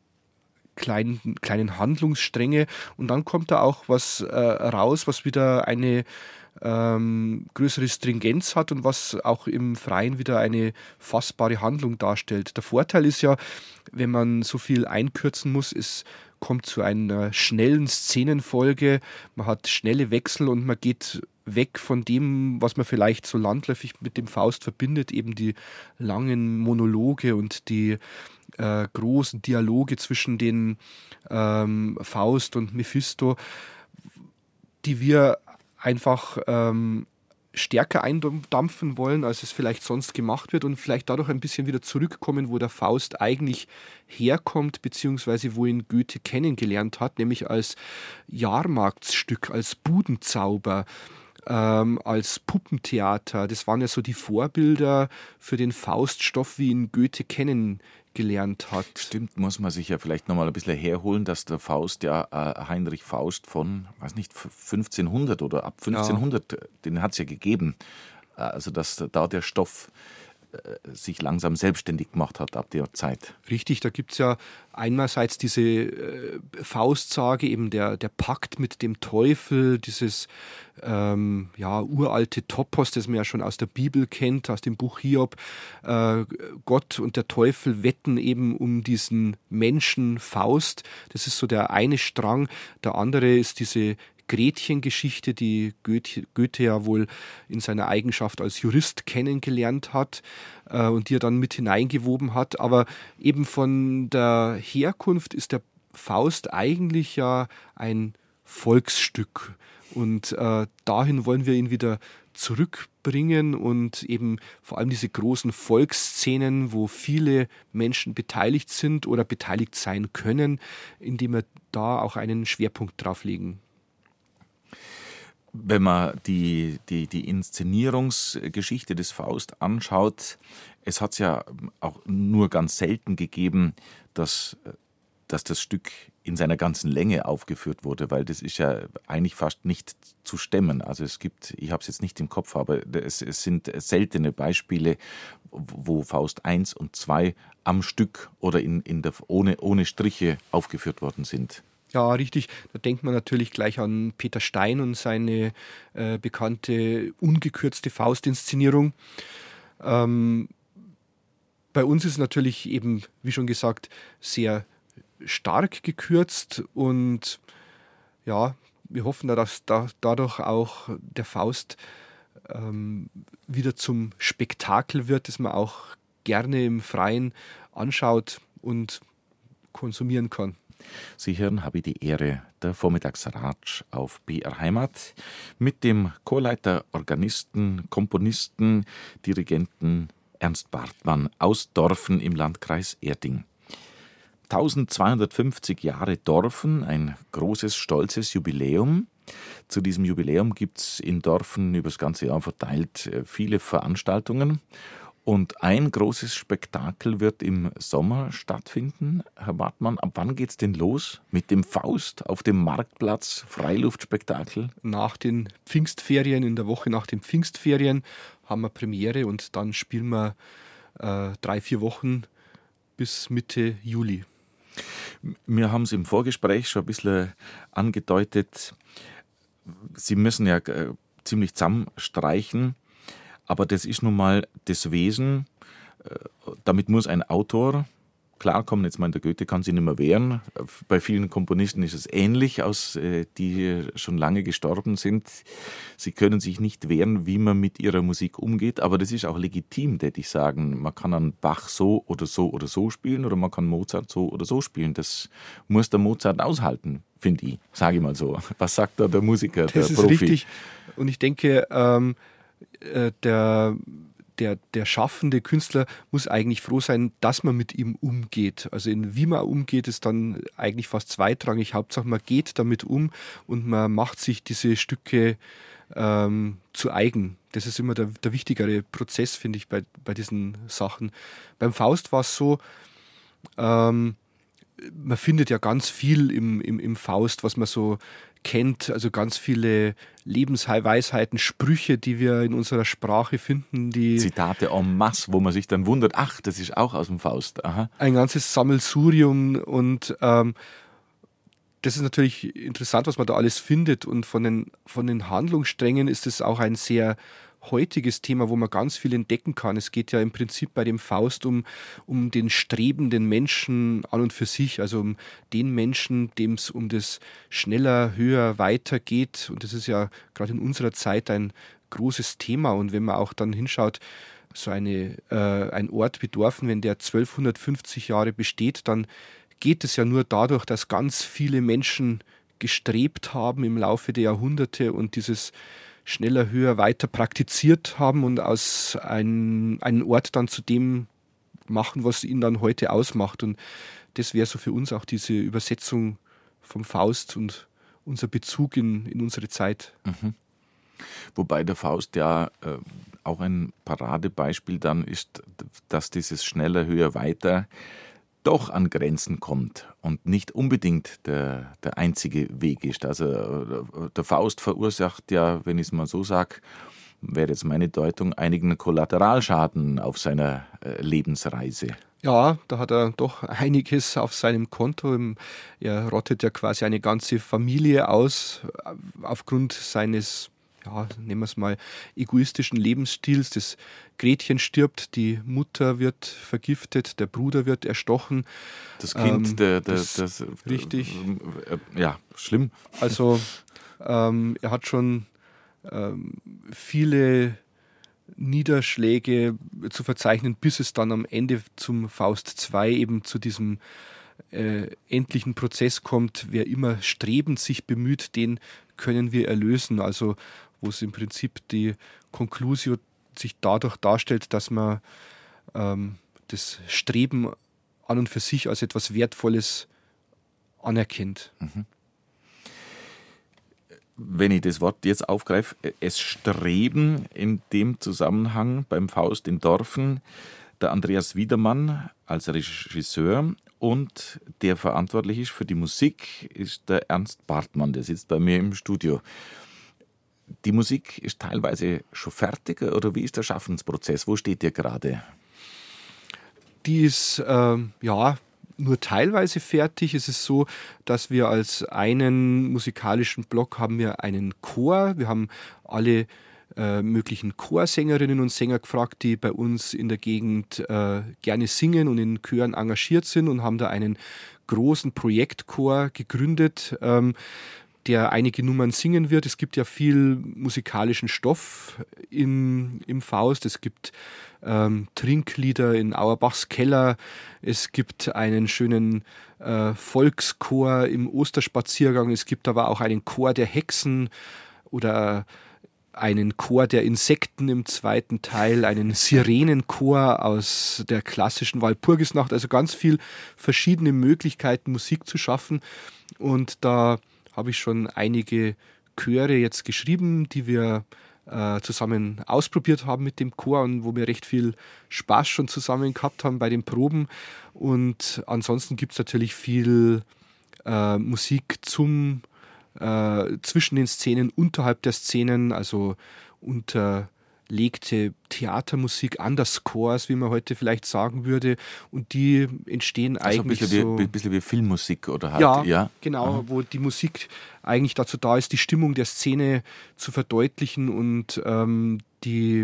kleinen Handlungsstränge, und dann kommt da auch was raus, was wieder eine größere Stringenz hat und was auch im Freien wieder eine fassbare Handlung darstellt. Der Vorteil ist ja, wenn man so viel einkürzen muss, es kommt zu einer schnellen Szenenfolge, man hat schnelle Wechsel und man geht weg von dem, was man vielleicht so landläufig mit dem Faust verbindet, eben die langen Monologe und die großen Dialoge zwischen den Faust und Mephisto, die wir einfach stärker eindampfen wollen, als es vielleicht sonst gemacht wird, und vielleicht dadurch ein bisschen wieder zurückkommen, wo der Faust eigentlich herkommt, beziehungsweise wo ihn Goethe kennengelernt hat, nämlich als Jahrmarktsstück, als Budenzauber, als Puppentheater. Das waren ja so die Vorbilder für den Fauststoff, wie ihn Goethe kennengelernt hat. Stimmt, muss man sich ja vielleicht nochmal ein bisschen herholen, dass der Faust ja Heinrich Faust von, weiß nicht, 1500 oder ab 1500, den hat es ja gegeben. Also dass da der Stoff sich langsam selbstständig gemacht hat ab der Zeit. Richtig, da gibt es ja einerseits diese Faustsage, eben der Pakt mit dem Teufel, dieses uralte Topos, das man ja schon aus der Bibel kennt, aus dem Buch Hiob. Gott und der Teufel wetten eben um diesen Menschen Faust. Das ist so der eine Strang. Der andere ist diese Gretchen-Geschichte, die Goethe ja wohl in seiner Eigenschaft als Jurist kennengelernt hat und die er dann mit hineingewoben hat. Aber eben von der Herkunft ist der Faust eigentlich ja ein Volksstück. Und dahin wollen wir ihn wieder zurückbringen und eben vor allem diese großen Volksszenen, wo viele Menschen beteiligt sind oder beteiligt sein können, indem wir da auch einen Schwerpunkt drauf legen. Wenn man die Inszenierungsgeschichte des Faust anschaut, es hat es ja auch nur ganz selten gegeben, dass das Stück in seiner ganzen Länge aufgeführt wurde, weil das ist ja eigentlich fast nicht zu stemmen. Also es gibt, ich habe es jetzt nicht im Kopf, aber es sind seltene Beispiele, wo Faust 1 und 2 am Stück oder ohne Striche aufgeführt worden sind. Ja, richtig. Da denkt man natürlich gleich an Peter Stein und seine bekannte ungekürzte Faust-Inszenierung. Bei uns ist natürlich eben, wie schon gesagt, sehr stark gekürzt, und ja, wir hoffen, dass dadurch auch der Faust wieder zum Spektakel wird, das man auch gerne im Freien anschaut und konsumieren kann. Sie hören Habe die Ehre, der Vormittagsratsch auf BR Heimat mit dem Chorleiter, Organisten, Komponisten, Dirigenten Ernst Bartmann aus Dorfen im Landkreis Erding. 1250 Jahre Dorfen, ein großes, stolzes Jubiläum. Zu diesem Jubiläum gibt es in Dorfen über das ganze Jahr verteilt viele Veranstaltungen. Und ein großes Spektakel wird im Sommer stattfinden. Herr Bartmann, ab wann geht's denn los mit dem Faust auf dem Marktplatz, Freiluftspektakel? Nach den Pfingstferien, in der Woche nach den Pfingstferien, haben wir Premiere, und dann spielen wir 3-4 Wochen bis Mitte Juli. Wir haben es im Vorgespräch schon ein bisschen angedeutet. Sie müssen ja ziemlich zusammenstreichen. Aber das ist nun mal das Wesen. Damit muss ein Autor klarkommen. Jetzt meint der Goethe kann sich nicht mehr wehren. Bei vielen Komponisten ist es ähnlich, die schon lange gestorben sind. Sie können sich nicht wehren, wie man mit ihrer Musik umgeht. Aber das ist auch legitim, würde ich sagen. Man kann einen Bach so oder so spielen, oder man kann Mozart so oder so spielen. Das muss der Mozart aushalten, finde ich. Sage ich mal so. Was sagt da der Musiker, der Profi? Das ist richtig. Und ich denke, der schaffende Künstler muss eigentlich froh sein, dass man mit ihm umgeht. Also wie man umgeht, ist dann eigentlich fast zweitrangig. Hauptsache, man geht damit um und man macht sich diese Stücke zu eigen. Das ist immer der wichtigere Prozess, finde ich, bei diesen Sachen. Beim Faust war es so, man findet ja ganz viel im Faust, was man so kennt, also ganz viele Lebensweisheiten, Sprüche, die wir in unserer Sprache finden, die Zitate en masse, wo man sich dann wundert, ach, das ist auch aus dem Faust. Aha. ein ganzes Sammelsurium und das ist natürlich interessant, was man da alles findet und von den Handlungssträngen ist es auch ein sehr heutiges Thema, wo man ganz viel entdecken kann. Es geht ja im Prinzip bei dem Faust um den strebenden Menschen an und für sich, also um den Menschen, dem es um das schneller, höher, weiter geht. Und das ist ja gerade in unserer Zeit ein großes Thema. Und wenn man auch dann hinschaut, so ein Ort wie Dorfen, wenn der 1250 Jahre besteht, dann geht es ja nur dadurch, dass ganz viele Menschen gestrebt haben im Laufe der Jahrhunderte und dieses schneller, höher, weiter praktiziert haben und aus einen Ort dann zu dem machen, was ihn dann heute ausmacht. Und das wäre so für uns auch diese Übersetzung vom Faust und unser Bezug in unsere Zeit. Wobei der Faust ja auch ein Paradebeispiel dann ist, dass dieses schneller, höher, weiter doch an Grenzen kommt und nicht unbedingt der einzige Weg ist. Also der Faust verursacht ja, wenn ich es mal so sage, wäre jetzt meine Deutung, einigen Kollateralschaden auf seiner Lebensreise. Ja, da hat er doch einiges auf seinem Konto. Er rottet ja quasi eine ganze Familie aus, aufgrund seines, ja, nehmen wir es mal, egoistischen Lebensstils. Das Gretchen stirbt, die Mutter wird vergiftet, der Bruder wird erstochen. Das Kind, richtig. Ja, schlimm. Also er hat schon viele Niederschläge zu verzeichnen, bis es dann am Ende zum Faust 2 eben zu diesem endlichen Prozess kommt. Wer immer strebend sich bemüht, den können wir erlösen. Also wo es im Prinzip die Conclusio sich dadurch darstellt, dass man das Streben an und für sich als etwas Wertvolles anerkennt. Wenn ich das Wort jetzt aufgreife, es streben in dem Zusammenhang beim Faust in Dorfen der Andreas Wiedermann als Regisseur und der verantwortlich ist für die Musik ist der Ernst Bartmann, der sitzt bei mir im Studio. Die Musik ist teilweise schon fertig oder wie ist der Schaffensprozess? Wo steht ihr gerade? Die ist nur teilweise fertig. Es ist so, dass wir als einen musikalischen Block haben wir einen Chor. Wir haben alle möglichen Chorsängerinnen und Sänger gefragt, die bei uns in der Gegend gerne singen und in Chören engagiert sind und haben da einen großen Projektchor gegründet, der einige Nummern singen wird. Es gibt ja viel musikalischen Stoff im Faust. Es gibt Trinklieder in Auerbachs Keller. Es gibt einen schönen Volkschor im Osterspaziergang. Es gibt aber auch einen Chor der Hexen oder einen Chor der Insekten im zweiten Teil, einen Sirenenchor aus der klassischen Walpurgisnacht. Also ganz viel verschiedene Möglichkeiten, Musik zu schaffen. Und da habe ich schon einige Chöre jetzt geschrieben, die wir zusammen ausprobiert haben mit dem Chor und wo wir recht viel Spaß schon zusammen gehabt haben bei den Proben. Und ansonsten gibt es natürlich viel Musik zwischen den Szenen, unterhalb der Szenen, also unterlegte Theatermusik, Underscores, wie man heute vielleicht sagen würde. Und die entstehen also eigentlich ein bisschen wie Filmmusik oder halt. Ja, genau, aha. Wo die Musik eigentlich dazu da ist, die Stimmung der Szene zu verdeutlichen und die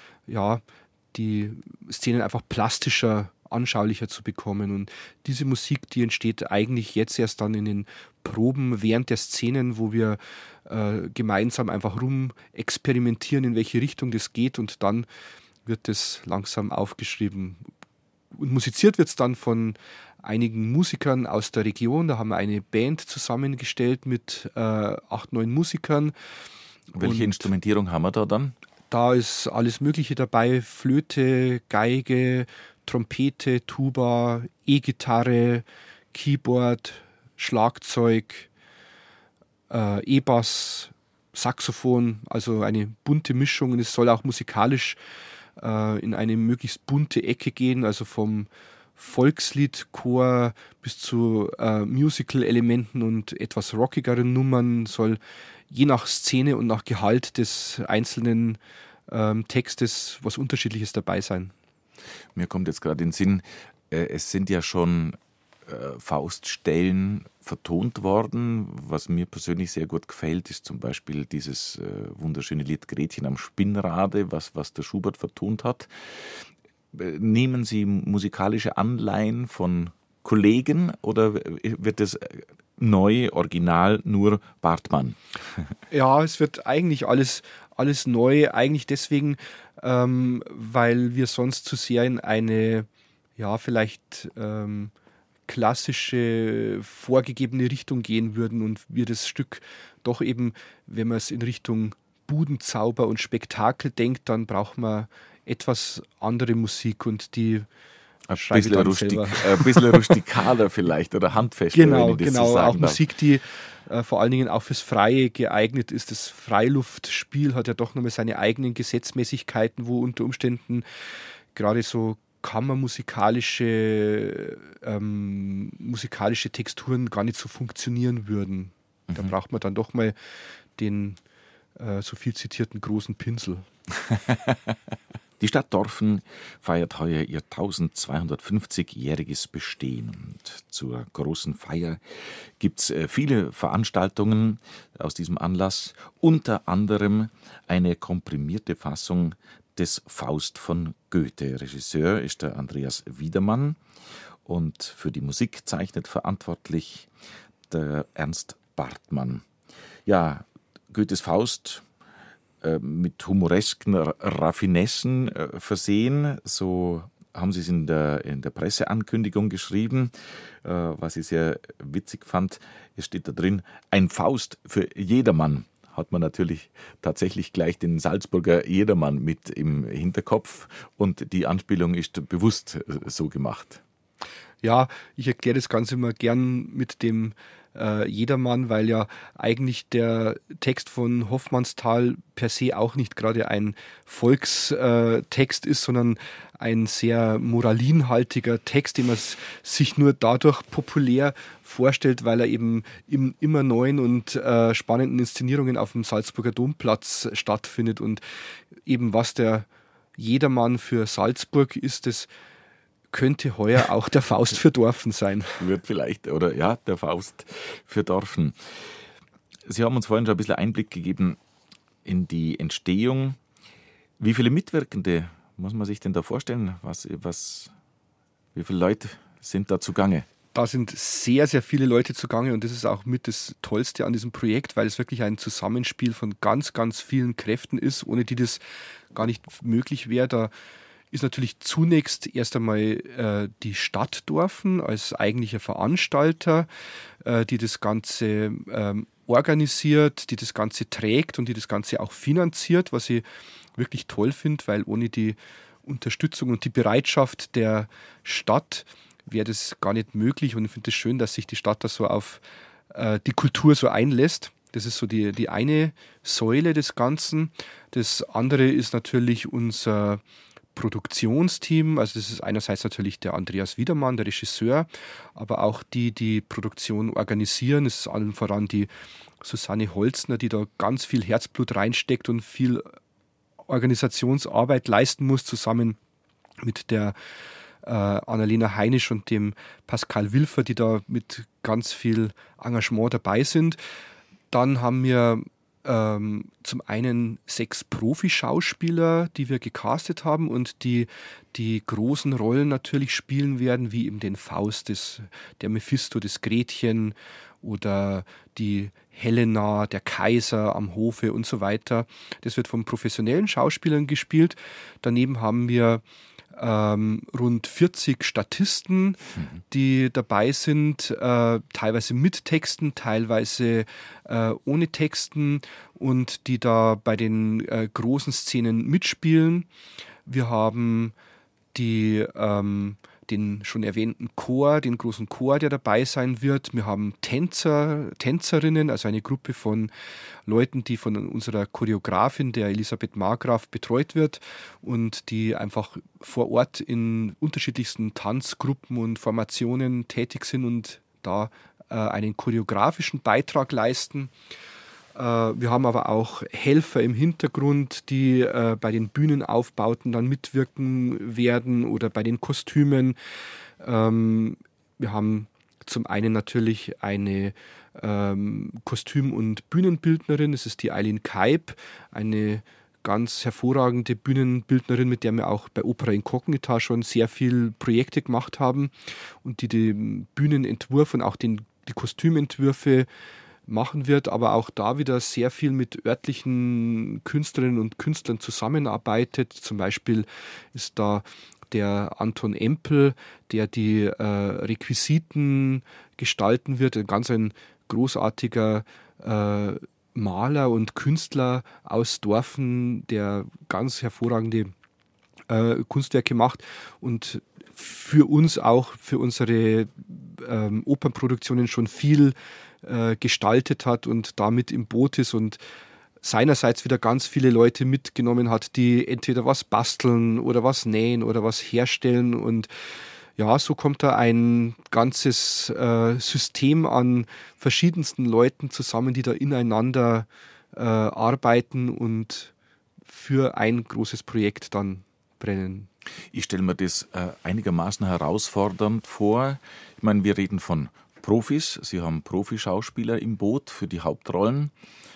Szenen einfach plastischer, anschaulicher zu bekommen. Und diese Musik, die entsteht eigentlich jetzt erst dann in den Proben während der Szenen, wo wir gemeinsam einfach rum experimentieren, in welche Richtung das geht, und dann wird das langsam aufgeschrieben. Und musiziert wird es dann von einigen Musikern aus der Region. Da haben wir eine Band zusammengestellt mit 8, 9 Musikern. Welche Instrumentierung haben wir da dann? Da ist alles Mögliche dabei: Flöte, Geige, Trompete, Tuba, E-Gitarre, Keyboard, Schlagzeug, E-Bass, Saxophon, also eine bunte Mischung. Und es soll auch musikalisch in eine möglichst bunte Ecke gehen, also vom Volksliedchor bis zu Musical-Elementen und etwas rockigeren Nummern, soll je nach Szene und nach Gehalt des einzelnen Textes was Unterschiedliches dabei sein. Mir kommt jetzt gerade in den Sinn, es sind ja schon Fauststellen vertont worden. Was mir persönlich sehr gut gefällt, ist zum Beispiel dieses wunderschöne Lied Gretchen am Spinnrade, was der Schubert vertont hat. Nehmen Sie musikalische Anleihen von Kollegen oder wird es neu, original, nur Bartmann? Ja, es wird eigentlich alles neu, eigentlich deswegen, weil wir sonst zu sehr in eine, ja, vielleicht klassische, vorgegebene Richtung gehen würden und wir das Stück doch eben, wenn man es in Richtung Budenzauber und Spektakel denkt, dann braucht man etwas andere Musik und die schreibe ich dann selber. Ein bisschen rustikaler vielleicht oder handfester. Genau, wenn ich das so sagen auch darf. Musik, die vor allen Dingen auch fürs Freie geeignet ist. Das Freiluftspiel hat ja doch nochmal seine eigenen Gesetzmäßigkeiten, wo unter Umständen gerade so kammermusikalische musikalische Texturen gar nicht so funktionieren würden. Da braucht man dann doch mal den so viel zitierten großen Pinsel. Die Stadt Dorfen feiert heuer ihr 1250-jähriges Bestehen. Und zur großen Feier gibt es viele Veranstaltungen aus diesem Anlass, unter anderem eine komprimierte Fassung des Faust von Goethe. Regisseur ist der Andreas Wiedermann und für die Musik zeichnet verantwortlich der Ernst Bartmann. Ja, Goethes Faust mit humoresken Raffinessen versehen, so haben sie es in der Presseankündigung geschrieben, was ich sehr witzig fand. Es steht da drin, ein Faust für jedermann. Hat man natürlich tatsächlich gleich den Salzburger Jedermann mit im Hinterkopf und die Anspielung ist bewusst so gemacht. Ja, ich erkläre das Ganze immer gern mit dem Jedermann, weil ja eigentlich der Text von Hoffmannsthal per se auch nicht gerade ein Volkstext ist, sondern ein sehr moralinhaltiger Text, den man sich nur dadurch populär vorstellt, weil er eben in immer neuen und spannenden Inszenierungen auf dem Salzburger Domplatz stattfindet. Und eben was der Jedermann für Salzburg ist, das könnte heuer auch der Faust für Dorfen sein. Wird vielleicht, oder ja, der Faust für Dorfen. Sie haben uns vorhin schon ein bisschen Einblick gegeben in die Entstehung. Wie viele Mitwirkende muss man sich denn da vorstellen? Wie viele Leute sind da zugange? Da sind sehr, sehr viele Leute zugange und das ist auch mit das Tollste an diesem Projekt, weil es wirklich ein Zusammenspiel von ganz, ganz vielen Kräften ist, ohne die das gar nicht möglich wäre. Da ist natürlich zunächst erst einmal die Stadt Dorfen als eigentlicher Veranstalter, die das Ganze organisiert, die das Ganze trägt und die das Ganze auch finanziert, was ich wirklich toll finde, weil ohne die Unterstützung und die Bereitschaft der Stadt wäre das gar nicht möglich und ich finde es schön, dass sich die Stadt da so auf die Kultur so einlässt. Das ist so die eine Säule des Ganzen. Das andere ist natürlich unser Produktionsteam, also das ist einerseits natürlich der Andreas Wiedermann, der Regisseur, aber auch die Produktion organisieren. Es ist allen voran die Susanne Holzner, die da ganz viel Herzblut reinsteckt und viel Organisationsarbeit leisten muss, zusammen mit der Annalena Heinisch und dem Pascal Wilfer, die da mit ganz viel Engagement dabei sind. Dann haben wir zum einen 6 Profi-Schauspieler, die wir gecastet haben und die großen Rollen natürlich spielen werden, wie eben den Faust, der Mephisto, das Gretchen oder die Helena, der Kaiser am Hofe und so weiter. Das wird von professionellen Schauspielern gespielt. Daneben haben wir rund 40 Statisten, die dabei sind, teilweise mit Texten, teilweise ohne Texten und die da bei den großen Szenen mitspielen. Wir haben die den schon erwähnten Chor, den großen Chor, der dabei sein wird. Wir haben Tänzerinnen, also eine Gruppe von Leuten, die von unserer Choreografin, der Elisabeth Margraf, betreut wird und die einfach vor Ort in unterschiedlichsten Tanzgruppen und Formationen tätig sind und da einen choreografischen Beitrag leisten. Wir haben aber auch Helfer im Hintergrund, die bei den Bühnenaufbauten dann mitwirken werden oder bei den Kostümen. Wir haben zum einen natürlich eine Kostüm- und Bühnenbildnerin, das ist die Eileen Kaib, eine ganz hervorragende Bühnenbildnerin, mit der wir auch bei Opera Incognita schon sehr viele Projekte gemacht haben und die den Bühnenentwurf und auch die Kostümentwürfe machen wird, aber auch da wieder sehr viel mit örtlichen Künstlerinnen und Künstlern zusammenarbeitet. Zum Beispiel ist da der Anton Empel, der die Requisiten gestalten wird, ein großartiger Maler und Künstler aus Dorfen, der ganz hervorragende Kunstwerke macht und für uns auch, für unsere Opernproduktionen schon viel gestaltet hat und damit im Boot ist und seinerseits wieder ganz viele Leute mitgenommen hat, die entweder was basteln oder was nähen oder was herstellen und ja, so kommt da ein ganzes System an verschiedensten Leuten zusammen, die da ineinander arbeiten und für ein großes Projekt dann brennen. Ich stelle mir das einigermaßen herausfordernd vor. Ich meine, wir reden von Profis. Sie haben Profischauspieler im Boot für die Hauptrollen.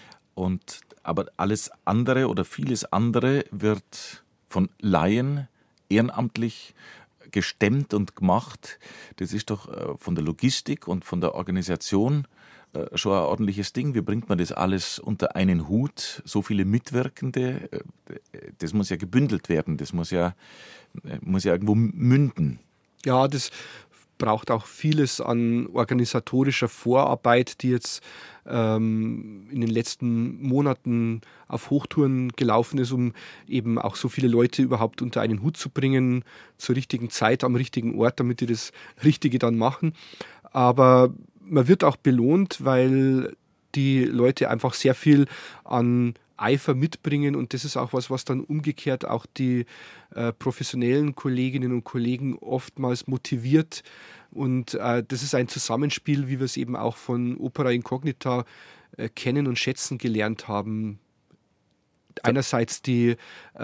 Aber alles andere oder vieles andere wird von Laien ehrenamtlich gestemmt und gemacht. Das ist doch von der Logistik und von der Organisation schon ein ordentliches Ding. Wie bringt man das alles unter einen Hut? So viele Mitwirkende, das muss ja gebündelt werden, das muss ja irgendwo münden. Ja, das braucht auch vieles an organisatorischer Vorarbeit, die jetzt in den letzten Monaten auf Hochtouren gelaufen ist, um eben auch so viele Leute überhaupt unter einen Hut zu bringen, zur richtigen Zeit, am richtigen Ort, damit die das Richtige dann machen. Aber man wird auch belohnt, weil die Leute einfach sehr viel an Eifer mitbringen und das ist auch was dann umgekehrt auch die professionellen Kolleginnen und Kollegen oftmals motiviert und das ist ein Zusammenspiel, wie wir es eben auch von Opera Incognita kennen und schätzen gelernt haben. Einerseits die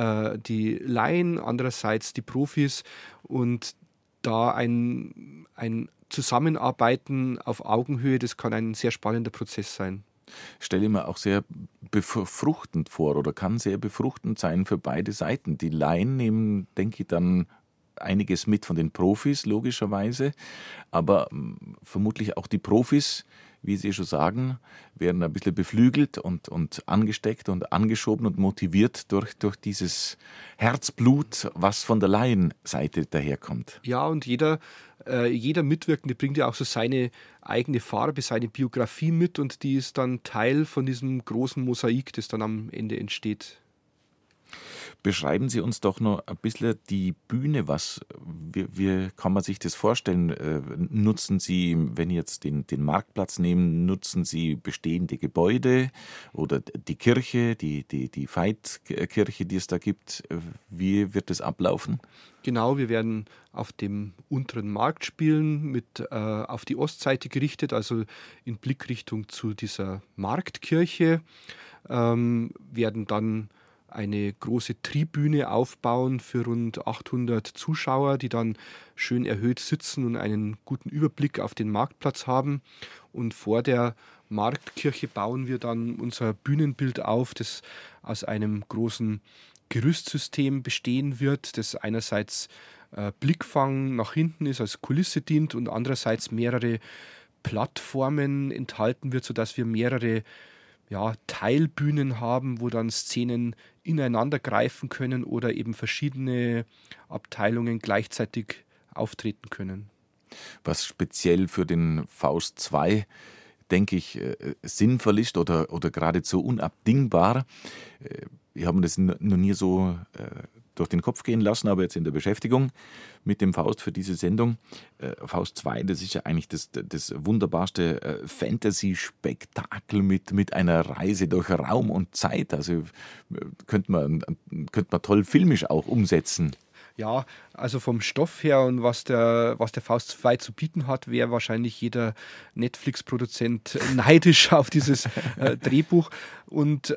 Laien, andererseits die Profis und da ein Zusammenarbeiten auf Augenhöhe, das kann ein sehr spannender Prozess sein. Stelle ich mir auch sehr befruchtend vor oder kann sehr befruchtend sein für beide Seiten. Die Laien nehmen, denke ich, dann einiges mit von den Profis, logischerweise, aber vermutlich auch die Profis, wie Sie schon sagen, werden ein bisschen beflügelt und angesteckt und angeschoben und motiviert durch dieses Herzblut, was von der Laienseite daherkommt. Ja, und jeder Mitwirkende bringt ja auch so seine eigene Farbe, seine Biografie mit und die ist dann Teil von diesem großen Mosaik, das dann am Ende entsteht. Beschreiben Sie uns doch noch ein bisschen die Bühne. Wie kann man sich das vorstellen? Nutzen Sie, wenn Sie jetzt den Marktplatz nehmen, nutzen Sie bestehende Gebäude oder die Kirche, die Veitskirche, die es da gibt? Wie wird das ablaufen? Genau, wir werden auf dem unteren Markt spielen, auf die Ostseite gerichtet, also in Blickrichtung zu dieser Marktkirche, werden dann eine große Tribüne aufbauen für rund 800 Zuschauer, die dann schön erhöht sitzen und einen guten Überblick auf den Marktplatz haben. Und vor der Marktkirche bauen wir dann unser Bühnenbild auf, das aus einem großen Gerüstsystem bestehen wird, das einerseits Blickfang nach hinten ist, als Kulisse dient und andererseits mehrere Plattformen enthalten wird, sodass wir mehrere Teilbühnen haben, wo dann Szenen ineinander greifen können oder eben verschiedene Abteilungen gleichzeitig auftreten können. Was speziell für den Faust 2, denke ich, sinnvoll ist oder geradezu unabdingbar. Ich habe mir das noch nie so durch den Kopf gehen lassen, aber jetzt in der Beschäftigung mit dem Faust für diese Sendung. Faust 2, das ist ja eigentlich das wunderbarste Fantasy-Spektakel mit einer Reise durch Raum und Zeit. Also könnte man toll filmisch auch umsetzen. Ja, also vom Stoff her und was der Faust 2 zu bieten hat, wäre wahrscheinlich jeder Netflix-Produzent neidisch auf dieses Drehbuch. Und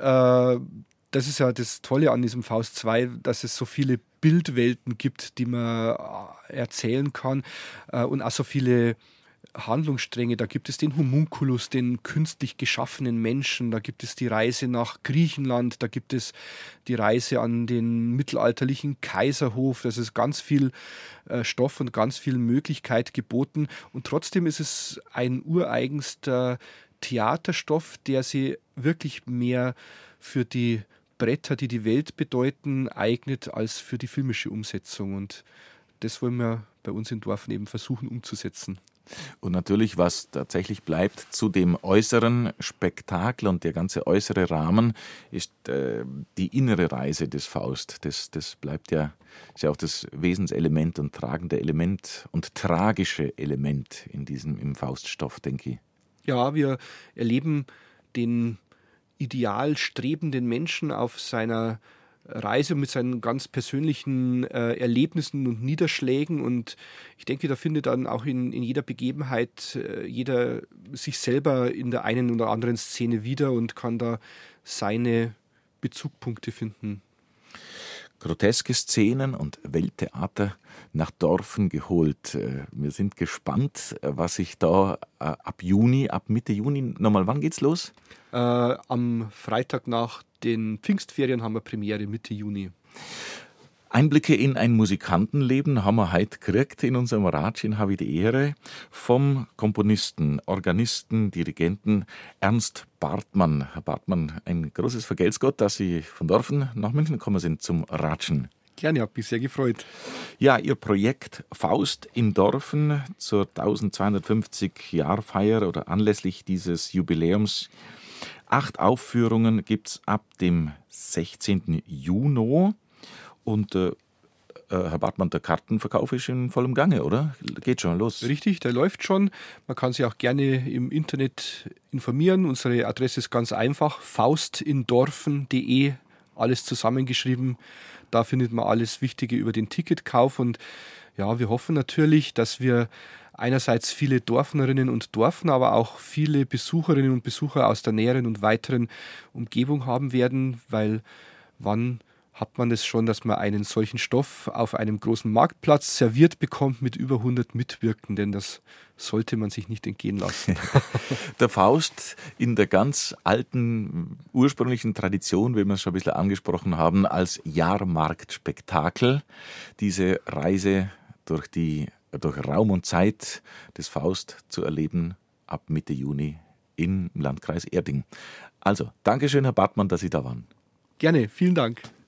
das ist ja das Tolle an diesem Faust 2, dass es so viele Bildwelten gibt, die man erzählen kann und auch so viele Handlungsstränge. Da gibt es den Homunculus, den künstlich geschaffenen Menschen, da gibt es die Reise nach Griechenland, da gibt es die Reise an den mittelalterlichen Kaiserhof. Das ist ganz viel Stoff und ganz viel Möglichkeit geboten. Und trotzdem ist es ein ureigenster Theaterstoff, der sich wirklich mehr für die Bretter, die die Welt bedeuten, eignet als für die filmische Umsetzung. Und das wollen wir bei uns in Dorfen eben versuchen umzusetzen. Und natürlich, was tatsächlich bleibt zu dem äußeren Spektakel und der ganze äußere Rahmen, ist die innere Reise des Faust. Das bleibt ja, ist ja auch das Wesenselement und tragende Element und tragische Element im Fauststoff, denke ich. Ja, wir erleben den ideal strebenden Menschen auf seiner Reise mit seinen ganz persönlichen Erlebnissen und Niederschlägen, und ich denke, da findet dann auch in jeder Begebenheit jeder sich selber in der einen oder anderen Szene wieder und kann da seine Bezugspunkte finden. Groteske Szenen und Welttheater nach Dorfen geholt. Wir sind gespannt, was sich da ab Mitte Juni, nochmal, wann geht's los? Am Freitag nach den Pfingstferien haben wir Premiere Mitte Juni. Einblicke in ein Musikantenleben haben wir heute gekriegt in unserem Ratschen, habe ich die Ehre, vom Komponisten, Organisten, Dirigenten Ernst Bartmann. Herr Bartmann, ein großes Vergelt's Gott, dass Sie von Dorfen nach München gekommen sind zum Ratschen. Gerne, habe mich sehr gefreut. Ja, Ihr Projekt Faust in Dorfen zur 1250-Jahr-Feier oder anlässlich dieses Jubiläums. 8 Aufführungen gibt es ab dem 16. Juni. Und Herr Bartmann, der Kartenverkauf ist in vollem Gange, oder? Geht schon los. Richtig, der läuft schon. Man kann sich auch gerne im Internet informieren. Unsere Adresse ist ganz einfach: faustindorfen.de, alles zusammengeschrieben. Da findet man alles Wichtige über den Ticketkauf. Und ja, wir hoffen natürlich, dass wir einerseits viele Dorfnerinnen und Dorfner, aber auch viele Besucherinnen und Besucher aus der näheren und weiteren Umgebung haben werden, weil wann hat man es schon, dass man einen solchen Stoff auf einem großen Marktplatz serviert bekommt mit über 100 Mitwirkenden. Das sollte man sich nicht entgehen lassen. Der Faust in der ganz alten, ursprünglichen Tradition, wie wir es schon ein bisschen angesprochen haben, als Jahrmarktspektakel. Diese Reise durch Raum und Zeit des Faust zu erleben ab Mitte Juni im Landkreis Erding. Also, Dankeschön, Herr Bartmann, dass Sie da waren. Gerne, vielen Dank.